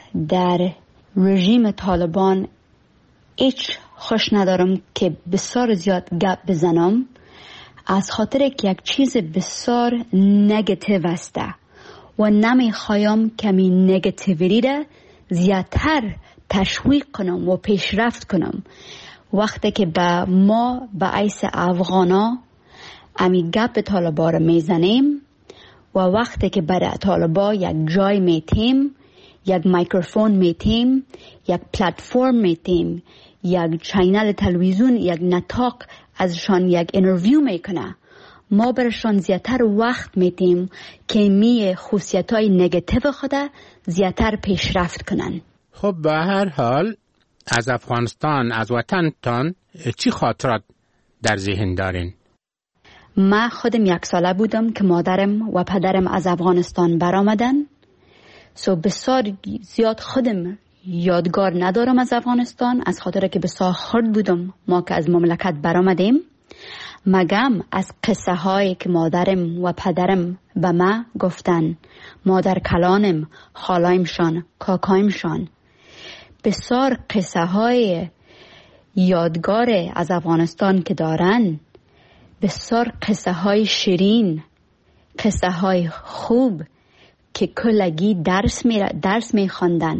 در رژیم طالبان هیچ خوش ندارم که بسیار زیاد گپ بزنم، از خاطر که یک چیز بسیار نگاتیو است و نمیخوایم کمی نگاتیویتی را زیادتر تشویق کنم و پیشرفت کنم. وقتی که با ما به حیث افغانا امی گپ طالبا را میزنیم و وقتی که برای طالبا یک جای میتیم، یک میکروفون میتیم، یک پلتفرم میتیم، یک چینل تلویزیون، یک نطاق ازشان یک اینترویو میکنه، ما برشان زیادتر وقت میتیم که می خصوصیت‌های نگاتیو خود زیادتر پیشرفت کنن. خب به هر حال از افغانستان، از وطنتان چی خاطرات در ذهن دارین؟ من خودم یک ساله بودم که مادرم و پدرم از افغانستان برآمدن. سو بسیار زیاد خودم یادگار ندارم از افغانستان، از خاطر که بسیار خرد بودم ما که از مملکت برآمدیم. مگم از قصه هایی که مادرم و پدرم به ما گفتن، مادر کلانم، خالایمشان، کاکایمشان، بسیار قصه های یادگار از افغانستان که دارن، بسیار قصه های شیرین، قصه های خوب که کلگی درس می درس می خواندن.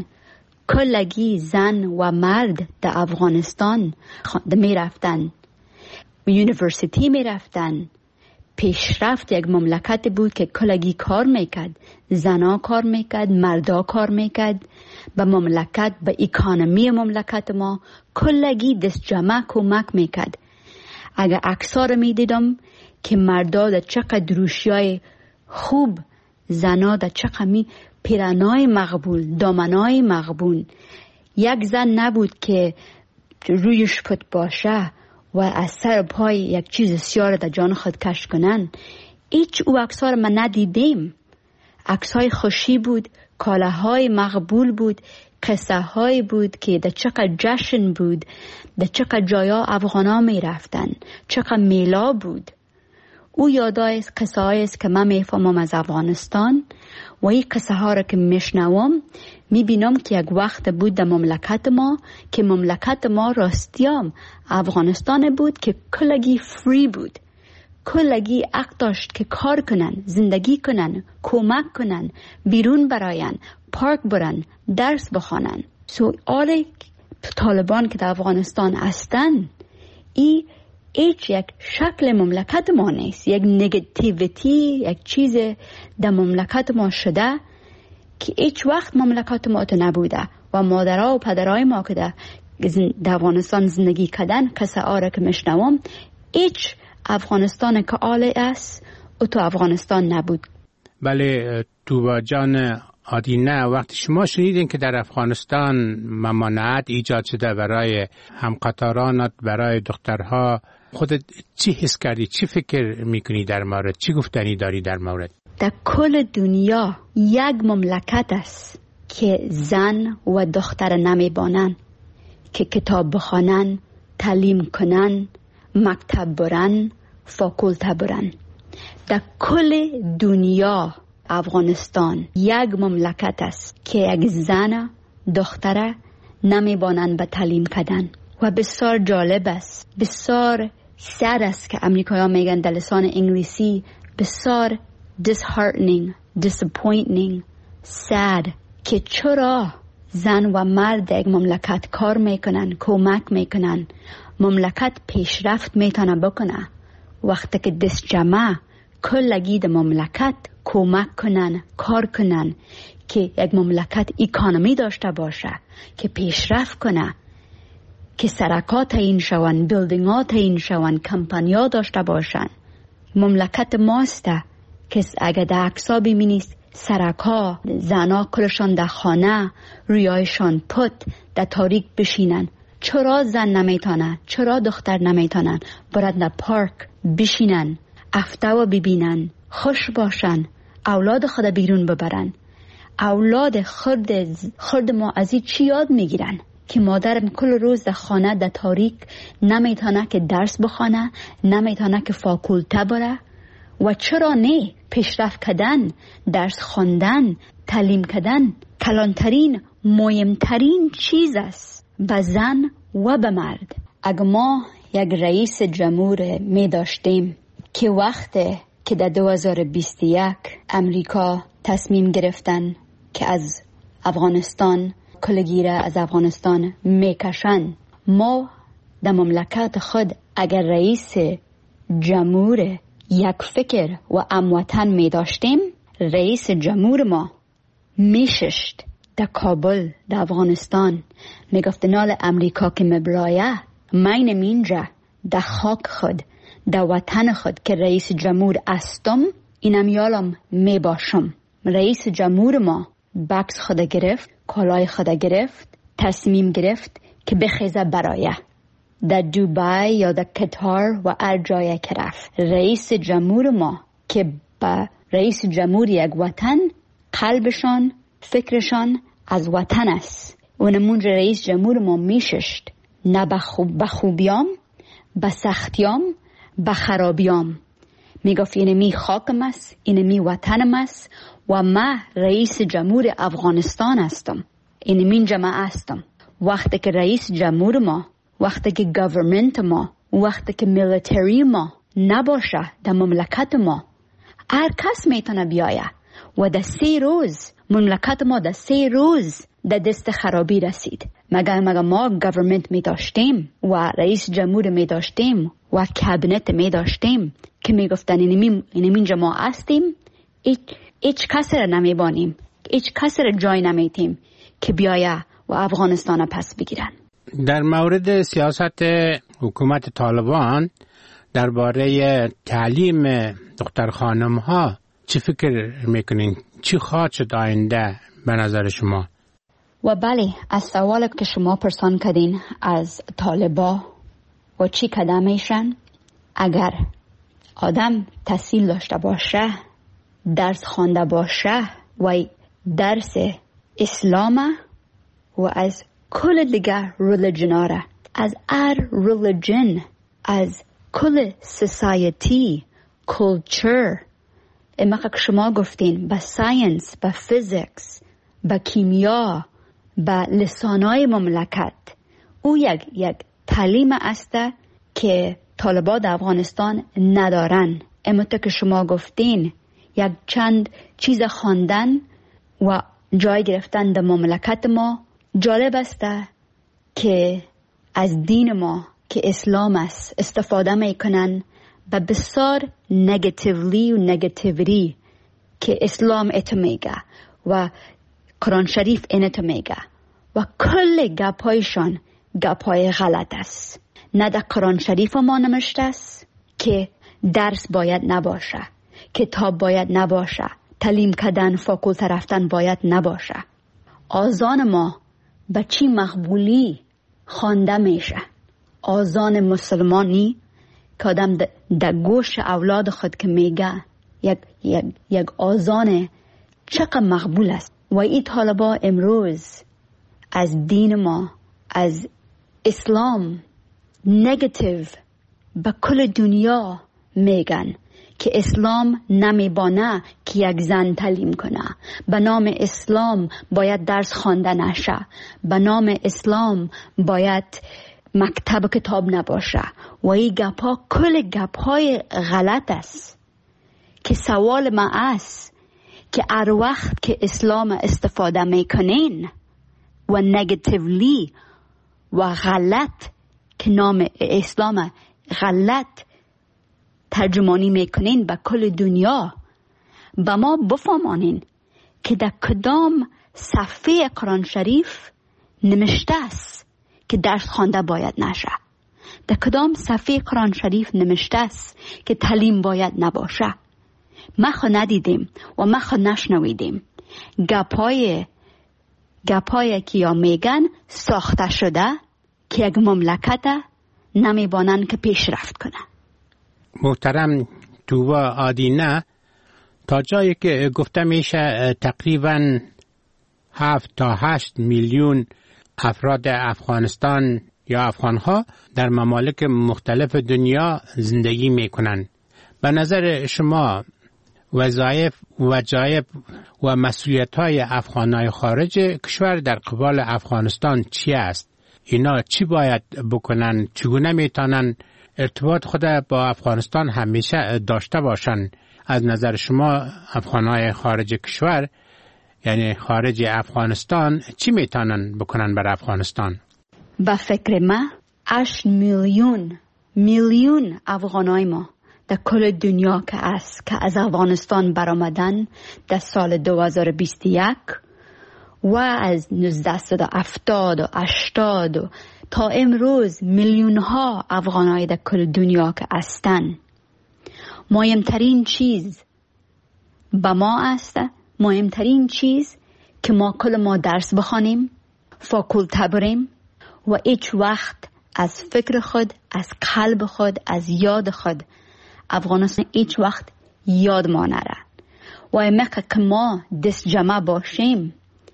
کلگی زن و مرد در افغانستان می رفتن، به یونیورسیتی می رفتن. پیشرفت یک مملکت بود که کلگی کار میکرد، زنا کار میکرد، مردا کار میکرد. به مملکت، به اکانومی مملکت ما کلگی دست جمع کمک میکرد. اگر اکثر میدیدم که مردا در چقدر روشیای خوب، زنا در چقدر می پیرنای مقبول، دامنای مقبول. یک زن نبود که رویش پت باشه و از سر پای یک چیز سیاه در جان خود کش کنن. هیچ او عکس‌ها رو من ندیدیم. عکس‌های خوشی بود، کالاهای مقبول بود، قصه های بود که در چقدر جشن بود، در چقدر جایا افغانا می رفتن، چقدر میلا بود. او یادای قصه هایی است که من میفهمم از افغانستان و این قصه ها را که میشنوم میبینم که یک وقت بود در مملکت ما که مملکت ما راستیام افغانستان بود که کلگی فری بود، کلگی حق داشت که کار کنن، زندگی کنن، کمک کنن، بیرون براین، پارک برن، درس بخوانن. سو آل طالبان که در افغانستان هستن، ای هیچ یک شکل مملکت ما نیست. یک نگاتیویتی، یک چیز در مملکت ما شده که هیچ وقت مملکت ما تو نبوده و مادرها و پدرهای ما که در افغانستان زندگی کردن کسی آره که میشنوم هیچ افغانستان که آله است او تو افغانستان نبود. بله توبا جان آدینه، وقتی شما شنیدین که در افغانستان ممانعت ایجاد شده برای همقطارانت، برای دخترها، خودت چی حس کردی؟ چی فکر میکنی در مورد؟ چی گفتنی داری در مورد؟ در کل دنیا یک مملکت است که زن و دختر نمیبانن که کتاب بخوانن، تعلیم کنن، مکتب برن، فاکولته برن. در کل دنیا افغانستان یک مملکت است که یک زن دختره نمیبانند به تعلیم کردن و بسیار جالب است، بسیار سر است که امریکایی میگن در لسان انگلیسی بسیار disheartening, disappointing, sad که چرا زن و مرد یک مملکت کار میکنن، کمک میکنن، مملکت پیشرفت میتونه بکنه وقتی که دست جمع کلگی در مملکت کمک کنن، کار کنن که یک مملکت اکانومی داشته باشه، که پیشرفت کنه، که سرکات این شون، بیلدینگات این شون، کمپانیا داشته باشن. مملکت ماسته که اگه در عکسا ببینید سرکا زنا کلشان در خانه رویایشان پت در تاریک بشینن. چرا زن نمیتونه؟ چرا دختر نمیتونن برد در پارک بشینن، هفته و ببینن، خوش باشن، اولاد خود بیرون ببرن؟ اولاد خرد خرد ما از این چی یاد میگیرن؟ که مادرم کل روز در خانه در تاریک نمیتونه که درس بخونه، نمیتونه که فاکولته بره. و چرا نه؟ پیشرفت کردن، درس خواندن، تعلیم کردن کلانترین، مهمترین چیز است به زن و به مرد. اگه ما یک رئیس جمهور می داشتیم که وقتی که در دو هزار و بیست و یک امریکا تصمیم گرفتن که از افغانستان کلگیره از افغانستان میکشن، ما در مملکت خود اگر رئیس جمهور یک فکر و اموطن می داشتیم، رئیس جمهور ما میششت در کابل در افغانستان میگفت نال امریکا که مبرایه من اینجا در خاک خود در وطن خود که رئیس جمهور استم اینم یالم می باشم. رئیس جمهور ما بکس خود گرفت، کالای خود گرفت، تصمیم گرفت که بخیزه برایه در دوبای یا در قطر و هر جای که رفت. رئیس جمهور ما که با رئیس جمهور یک وطن قلبشان فکرشان از وطن است. اونمون رئیس جمهور ما میششت نه به خوبیام، به سختیام، به خرابیام. میگفت اینمی خاکم است، اینمی وطنم است و من رئیس جمهور افغانستان هستم، اینمی جماعه هستم. وقتی که رئیس جمهور ما، وقتی که گورنمنت ما، وقتی که میلیتری ما نباشه در مملکت ما، هر کس میتونه بیایه و در سه روز مملکت ما در سه روز در دست خرابی رسید. مگر مگر ما گورنمنت می داشتیم و رئیس جمهور می داشتیم و کابینت می داشتیم که می گفتن اینمی اینمی ما هستیم، هیچ هیچ کسی را نمی بانیم، هیچ کسی را جای نمیتیم که بیایه و افغانستان پس بگیرن. در مورد سیاست حکومت طالبان درباره تعلیم دختر خانم ها چی فکر میکنین؟ چی خواهد شد آینده به نظر شما؟ و بله، از سوال که شما پرسان کردین از طالبا و چی قدم میشن، اگر آدم تحصیل داشته باشه، درس خوانده باشه و درس اسلام و از کل دیگر ریلیجن، از هر ریلیجن، از کل سوسایتی، کلچر، اما که شما گفتین با ساینس، با فیزیکس، با کیمیا، با لسانای مملکت، او یک یک تعلیم است که طالبان در افغانستان ندارن. اما که شما گفتین یک چند چیز خواندن و جای گرفتن در مملکت ما. جالب است که از دین ما که که اسلام است استفاده میکنن به بسیار نگاتیولی و نگاتیویتی که اسلام ات میگه و قرآن شریف اینت میگه و کل گپایشان گپای غلط است. نه در قرآن شریف ما نمشته است که درس باید نباشه، کتاب باید نباشه، تعلیم کردن فاکولته رفتن باید نباشه. آذان ما به چی مقبولی خوانده میشه؟ آذان مسلمانی که آدم در گوش اولاد خود که میگه یک, یک, یک آذان چقدر مقبول است. و این طالبا امروز از دین ما، از اسلام نگاتیو به کل دنیا میگن که اسلام نمیبانه که یک زن تعلیم کنه، به نام اسلام باید درس خوانده نشه، به نام اسلام باید مکتب کتاب نباشه و این گپا کل گپای غلط است. که سوال ما است که هر وقت که اسلام استفاده میکنین و نگاتیولی و غلط که نام اسلام غلط ترجمانی میکنین به کل دنیا، به ما بفهمانین که در کدام صفحه قرآن شریف نمشته است که درس خوانده باید نشه، در کدام صفحه قرآن شریف نمشته است که تعلیم باید نباشه. ما خو ندیدیم و ما خو نشنویدیم. گپای گپای که یا میگن ساخته شده که یک مملکت نمیبانن که پیشرفت کنه. محترم توبا آدینه، تا جایی که گفته میشه تقریبا هفت تا هشت میلیون افراد افغانستان یا افغانها در ممالک مختلف دنیا زندگی میکنن. به نظر شما وظایف وجایب و مسئولیت‌های افغانای خارج کشور در قبال افغانستان چی است؟ اینا چی باید بکنن؟ چگونه میتونن ارتباط خود با افغانستان همیشه داشته باشن؟ از نظر شما افغانای خارج کشور، یعنی خارج افغانستان، چی میتونن بکنن بر افغانستان؟ به فکر ما هشت میلیون میلیون افغانای ما در کل دنیا که است که از افغانستان برآمدن در سال دو هزار و بیست و یک و از نوزده هفتاد و هشتاد و تا امروز میلیون ها افغانای در کل دنیا که هستن. مهمترین چیز به ما است، مهمترین چیز که ما کل ما درس بخوانیم، فاکولته بریم و هیچ وقت از فکر خود، از قلب خود، از یاد خود افغانستان هیچ وقت یاد ما نره. و امکه که ما دست جمع باشیم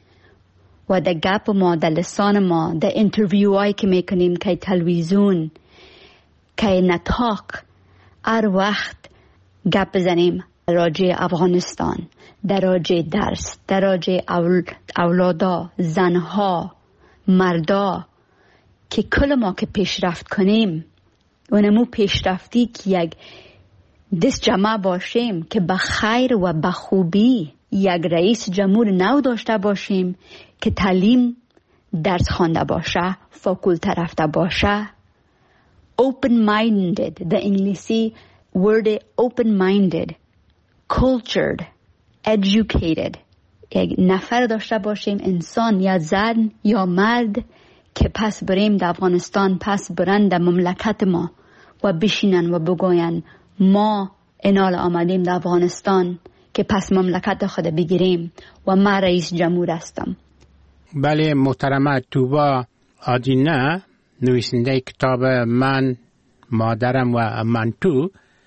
و در گپ ما، در لسان ما، در انترویو هایی که میکنیم که تلویزیون، که نطاق، هر وقت گپ بزنیم راجع افغانستان، در راجع درس، در راجع اول، اولادا، زنها، مردا، که کل ما که پیشرفت کنیم و نمو پیشرفتی که یک دست جمع باشیم که به خیر و به خوبی یک رئیس جمهور نو داشته باشیم که تعلیم درس خوانده باشه، فاکولته رفته باشه، open minded، در انگلیسی word open minded، cultured، educated، یک نفر داشته باشیم، انسان یا زن یا مرد که پس بریم در افغانستان، پس برن در مملکت ما و بشینن و بگوین ما انال آمدیم در افغانستان که پس مملکت خود بگیریم و ما رئیس جمهور هستم. بله محترمه توبا آدینه، نویسنده کتاب من، مادرم و من تو،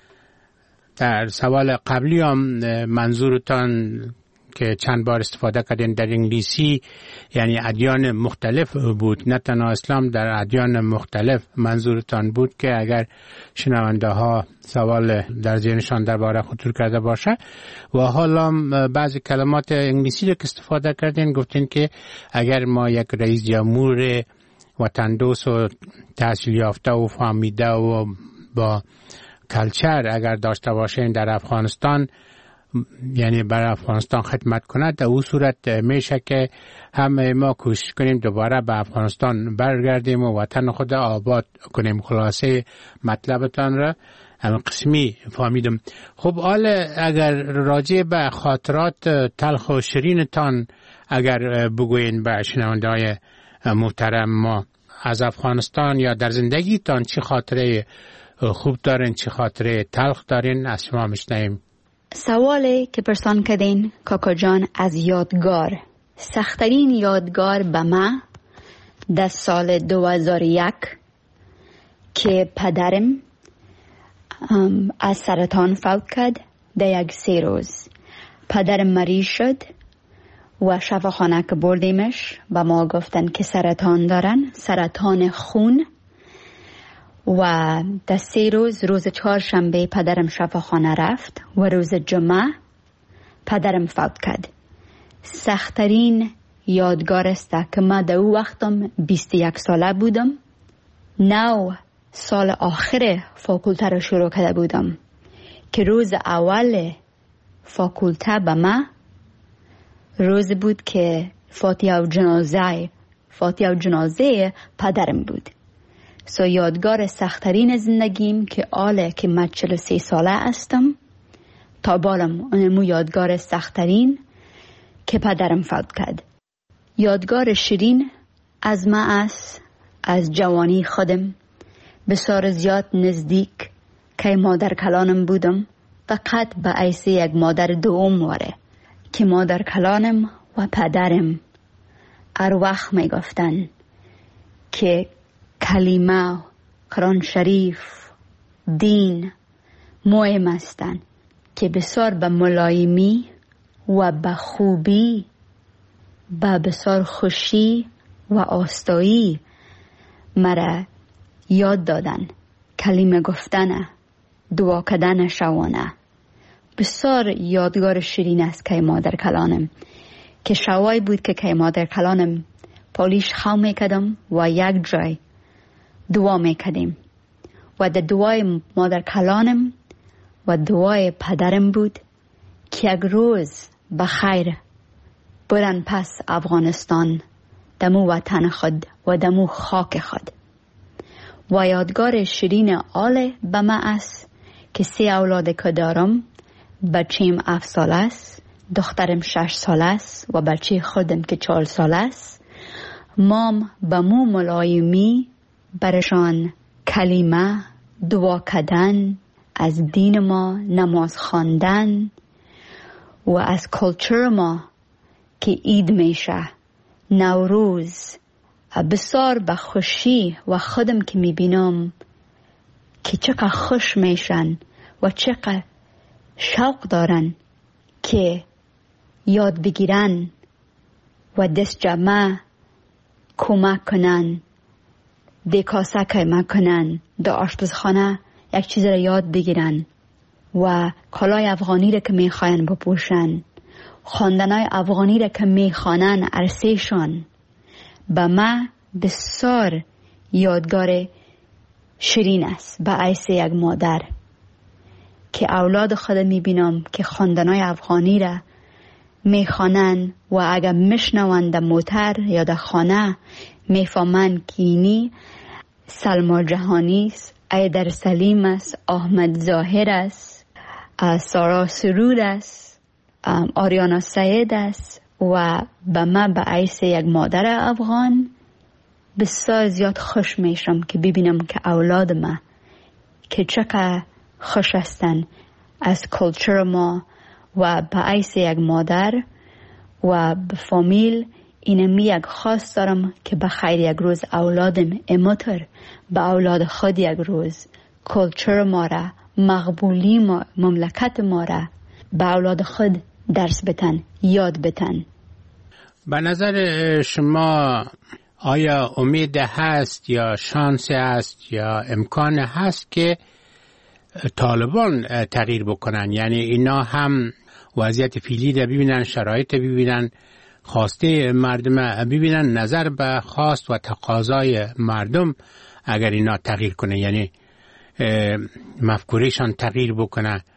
در سوال قبلی هم منظورتان که چند بار استفاده کردین در انگلیسی، یعنی ادیان مختلف بود، نه تنها اسلام، در ادیان مختلف منظورتان بود که اگر شنونده ها سوال در ذهنشان درباره خطور کرده باشه. و حالا بعضی کلمات انگلیسی رو که استفاده کردین، گفتین که اگر ما یک رئیس جمهور وطن دوست و تحصیل یافته و فهمیده و با کلچر اگر داشته باشین در افغانستان، یعنی برای افغانستان خدمت کند، در اون صورت میشه که همه ما کوشش کنیم دوباره به افغانستان برگردیم و وطن خود آباد کنیم. خلاصه مطلبتان را هم قسمی فهمیدم. خب حال اگر راجع به خاطرات تلخ و شیرینتان اگر بگوین به شنونده های محترم ما از افغانستان یا در زندگیتان چه خاطره خوب دارین چه خاطره تلخ دارین از شما میشنویم. سوالی که پرسان کردین کاکا جان از یادگار، سخترین یادگار به من در سال دو هزار و یک که پدرم از سرطان فوت کرد. در یک سه روز پدرم مریض شد و شفاخانه که بردیمش و ما گفتن که سرطان دارن، سرطان خون. و در سه روز، روز چهارشنبه پدرم شفاخانه رفت و روز جمعه پدرم فوت کرد. سخترین یادگار است که من در او وقتم بیست و یک ساله بودم. نو سال آخر فاکولته رو شروع کرده بودم که روز اول فاکولته به من روز بود که فاتحه و جنازه فاتحه و جنازه پدرم بود. سو یادگار سخترین زندگیم که آله که من چهل و سه ساله هستم تا بالم اونمو یادگار سخترین که پدرم فوت کرد. یادگار شیرین از من است از جوانی خودم بسیار زیاد نزدیک که مادر کلانم بودم، فقط به حیث یک مادر دوم واره که مادر کلانم و پدرم هر وقت می گفتن که کلمه، قرآن شریف، دین مهم هستند که بسیار به ملایمی و به خوبی، به بسیار خوشی و آستایی مرا یاد دادن. کلمه گفتن، دعا کردن شوانه بسیار یادگار شیرین است که مادر کلانم که شوای بود که که مادر کلانم پالیش خو میکدم و یک جای دعا میکدیم و در دعای مادر کلانم و دعای پدرم بود که یک روز بخیر برن پس افغانستان، دمو وطن خود و دمو خاک خود. و یادگار شیرین آله به من است که سه اولاد که دارم، بچیم هفت سال است، دخترم شش سال است و بچه خودم که چهار سال است. مام به مو ملایمی برشان کلمه، دعا کردن از دین ما، نماز خواندن و از کلچر ما که عید میشه، نوروز، بسیار به خوشی و خودم که میبینم که چقدر خوش میشن و چقدر شوق دارن که یاد بگیرن و دست جمع کمک کنن، دکاسه کمک کنن، در آشپزخانه یک چیز را یاد بگیرن و کالای افغانی را که میخواین بپوشن، خواندنای افغانی را که میخوانن عرصهشان. به من بسیار یادگار شیرین است به حیث یک مادر که اولاد خود میبینم که خواندنای افغانی را میخوانن و اگر میشنوند در موتر یا در خانه میفهمن که اینی سلما جهانی است، ایدر سلیم است، احمد ظاهر است، سارا سرود است، آریانا سید است. و به من به حیث یک مادر افغان بسیار زیاد خوش میشم که ببینم که اولاد ما که چقدر خوش هستن از کلچر ما و به حیث یک مادر و به فامیل. اینمی یک خواست دارم که به خیر یک روز اولادم امتر به اولاد خود یک روز کلچر ما را، مقبولی ما، مملکت ما را به اولاد خود درس بتن، یاد بتن. به نظر شما آیا امید هست یا شانس هست یا امکان هست که طالبان تغییر بکنن؟ یعنی اینا هم وضعیت فعلی را ببینن، شرایط ببینن، خواسته مردم ببینن، نظر به خواست و تقاضای مردم اگر اینا تغییر کنه، یعنی مفکورهشان تغییر بکنه،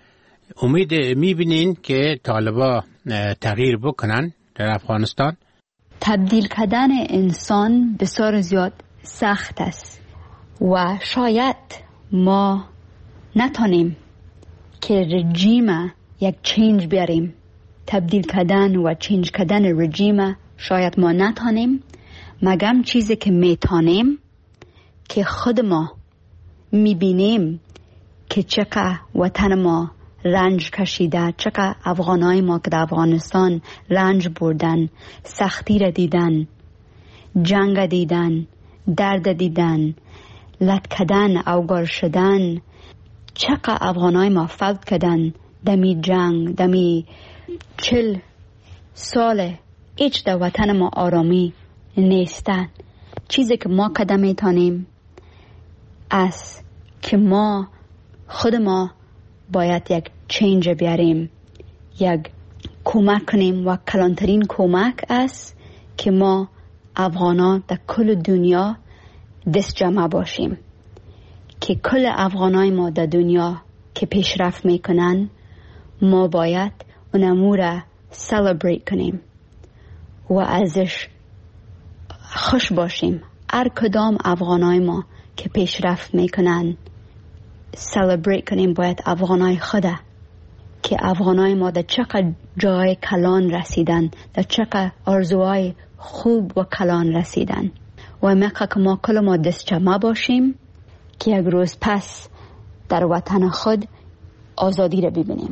امید میبینین که طالبا تغییر بکنن در افغانستان؟ تبدیل کردن انسان بسیار زیاد سخت است و شاید ما نتونیم که رژیم یک چینج بیاریم. تبدیل کردن و چینج کردن رژیم شاید ما نتونیم، مگم چیزی که میتونیم که خود ما میبینیم که چقدر وطن ما رنج کشیده، چقدر افغانای ما که در افغانستان رنج بردن، سختی را دیدن، جنگ دیدن، درد دیدن، لط کردن، اوگار شدن، چقدر افغانای ما فوت کردن دمی جنگ، دمی چل سال هیچ در وطن ما آرامی نیستن. چیزی که ما قدم میتونیم است که ما خود ما باید یک چینج بیاریم، یک کمک کنیم و کلانترین کمک است که ما افغانا در کل دنیا دست جمع باشیم، که کل افغانای ما در دنیا که پیشرفت میکنن ما باید اون امور سلبریت کنیم و ازش خوش باشیم. هر کدام افغانای ما که پیشرفت میکنن سلبریت کنیم. باید افغانای خدا که افغانای ما در چقدر جای کلان رسیدن، در چقدر آرزوهای خوب و کلان رسیدن و میخواه که ما کل ما دست جمع باشیم که یک روز پس در وطن خود آزادی را ببینیم.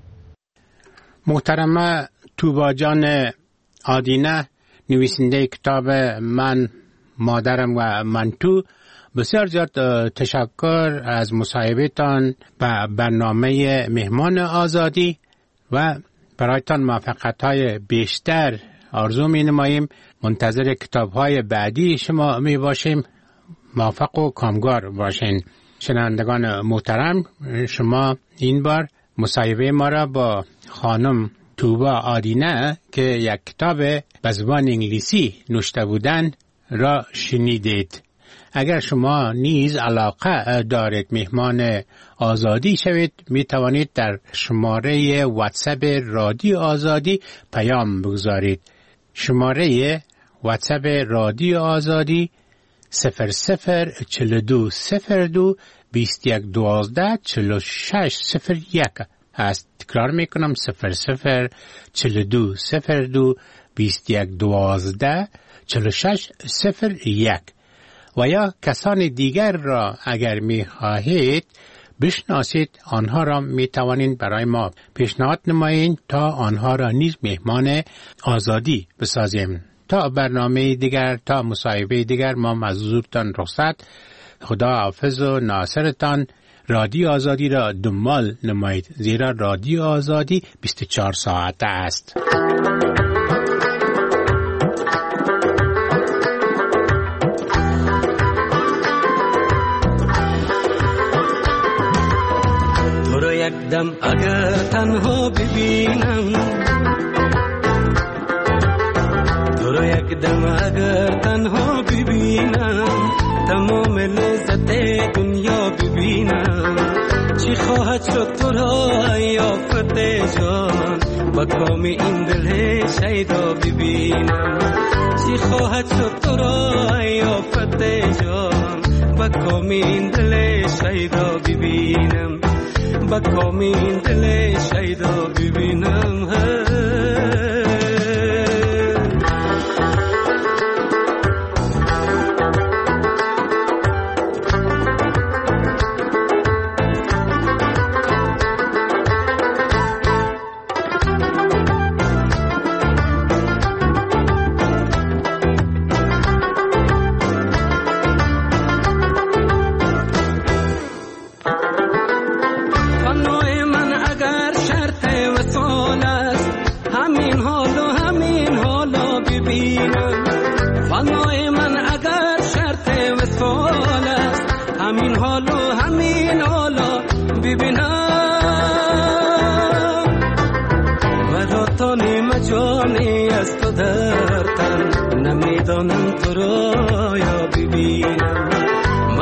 محترمه توبا جان آدینه، نویسنده کتاب من، مادرم و من تو، بسیار زیاد تشکر از مصاحبه‌تان به برنامه مهمان آزادی و برایتان موفقیت‌های بیشتر آرزو می‌نماییم. منتظر کتاب‌های بعدی شما می باشیم. موفق و کامگار باشین. شنوندگان محترم، شما این بار مصاحبه ما را با خانم توبا آدینه که یک کتاب به زبان انگلیسی نوشته بودن را شنیدید. اگر شما نیز علاقه دارید مهمان آزادی شوید، می توانید در شماره واتساپ رادیو آزادی پیام بگذارید. شماره واتساپ رادیو آزادی صفر صفر چل دو صفر دو بیست یک دوازده چل شش صفر یک است. تکرار میکنم صفر صفر چل دو صفر دو بیست یک دوازده چل شش صفر یک. و یا کسان دیگر را اگر می خواهید بشناسید، آنها را می توانید برای ما پیشنهاد نمایید تا آنها را نیز مهمان آزادی بسازیم. تا برنامه دیگر، تا مصاحبه دیگر، ما مزورتان رخصت. خدا حافظ و ناصرتان. رادیو آزادی را دنبال نمایید، زیرا رادیو آزادی بیست و چهار ساعته است. تو را یک دم اگر تنها ببینم، تو را یک دم اگر تنها ببینم، تمام لذت دنیا ببینم. چی خواهد شد تو را یافت جان، با کام این دل شیدا ببینم. چی خواهد شد تو را یافت جان، با کام این دل شیدا ببینم. با کام این دل شیدا ببینم.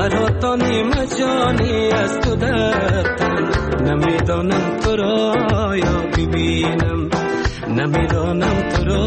مرا تانی مجانی از تو در تن نمیدانم تو را یا ببینم نمیدانم تو را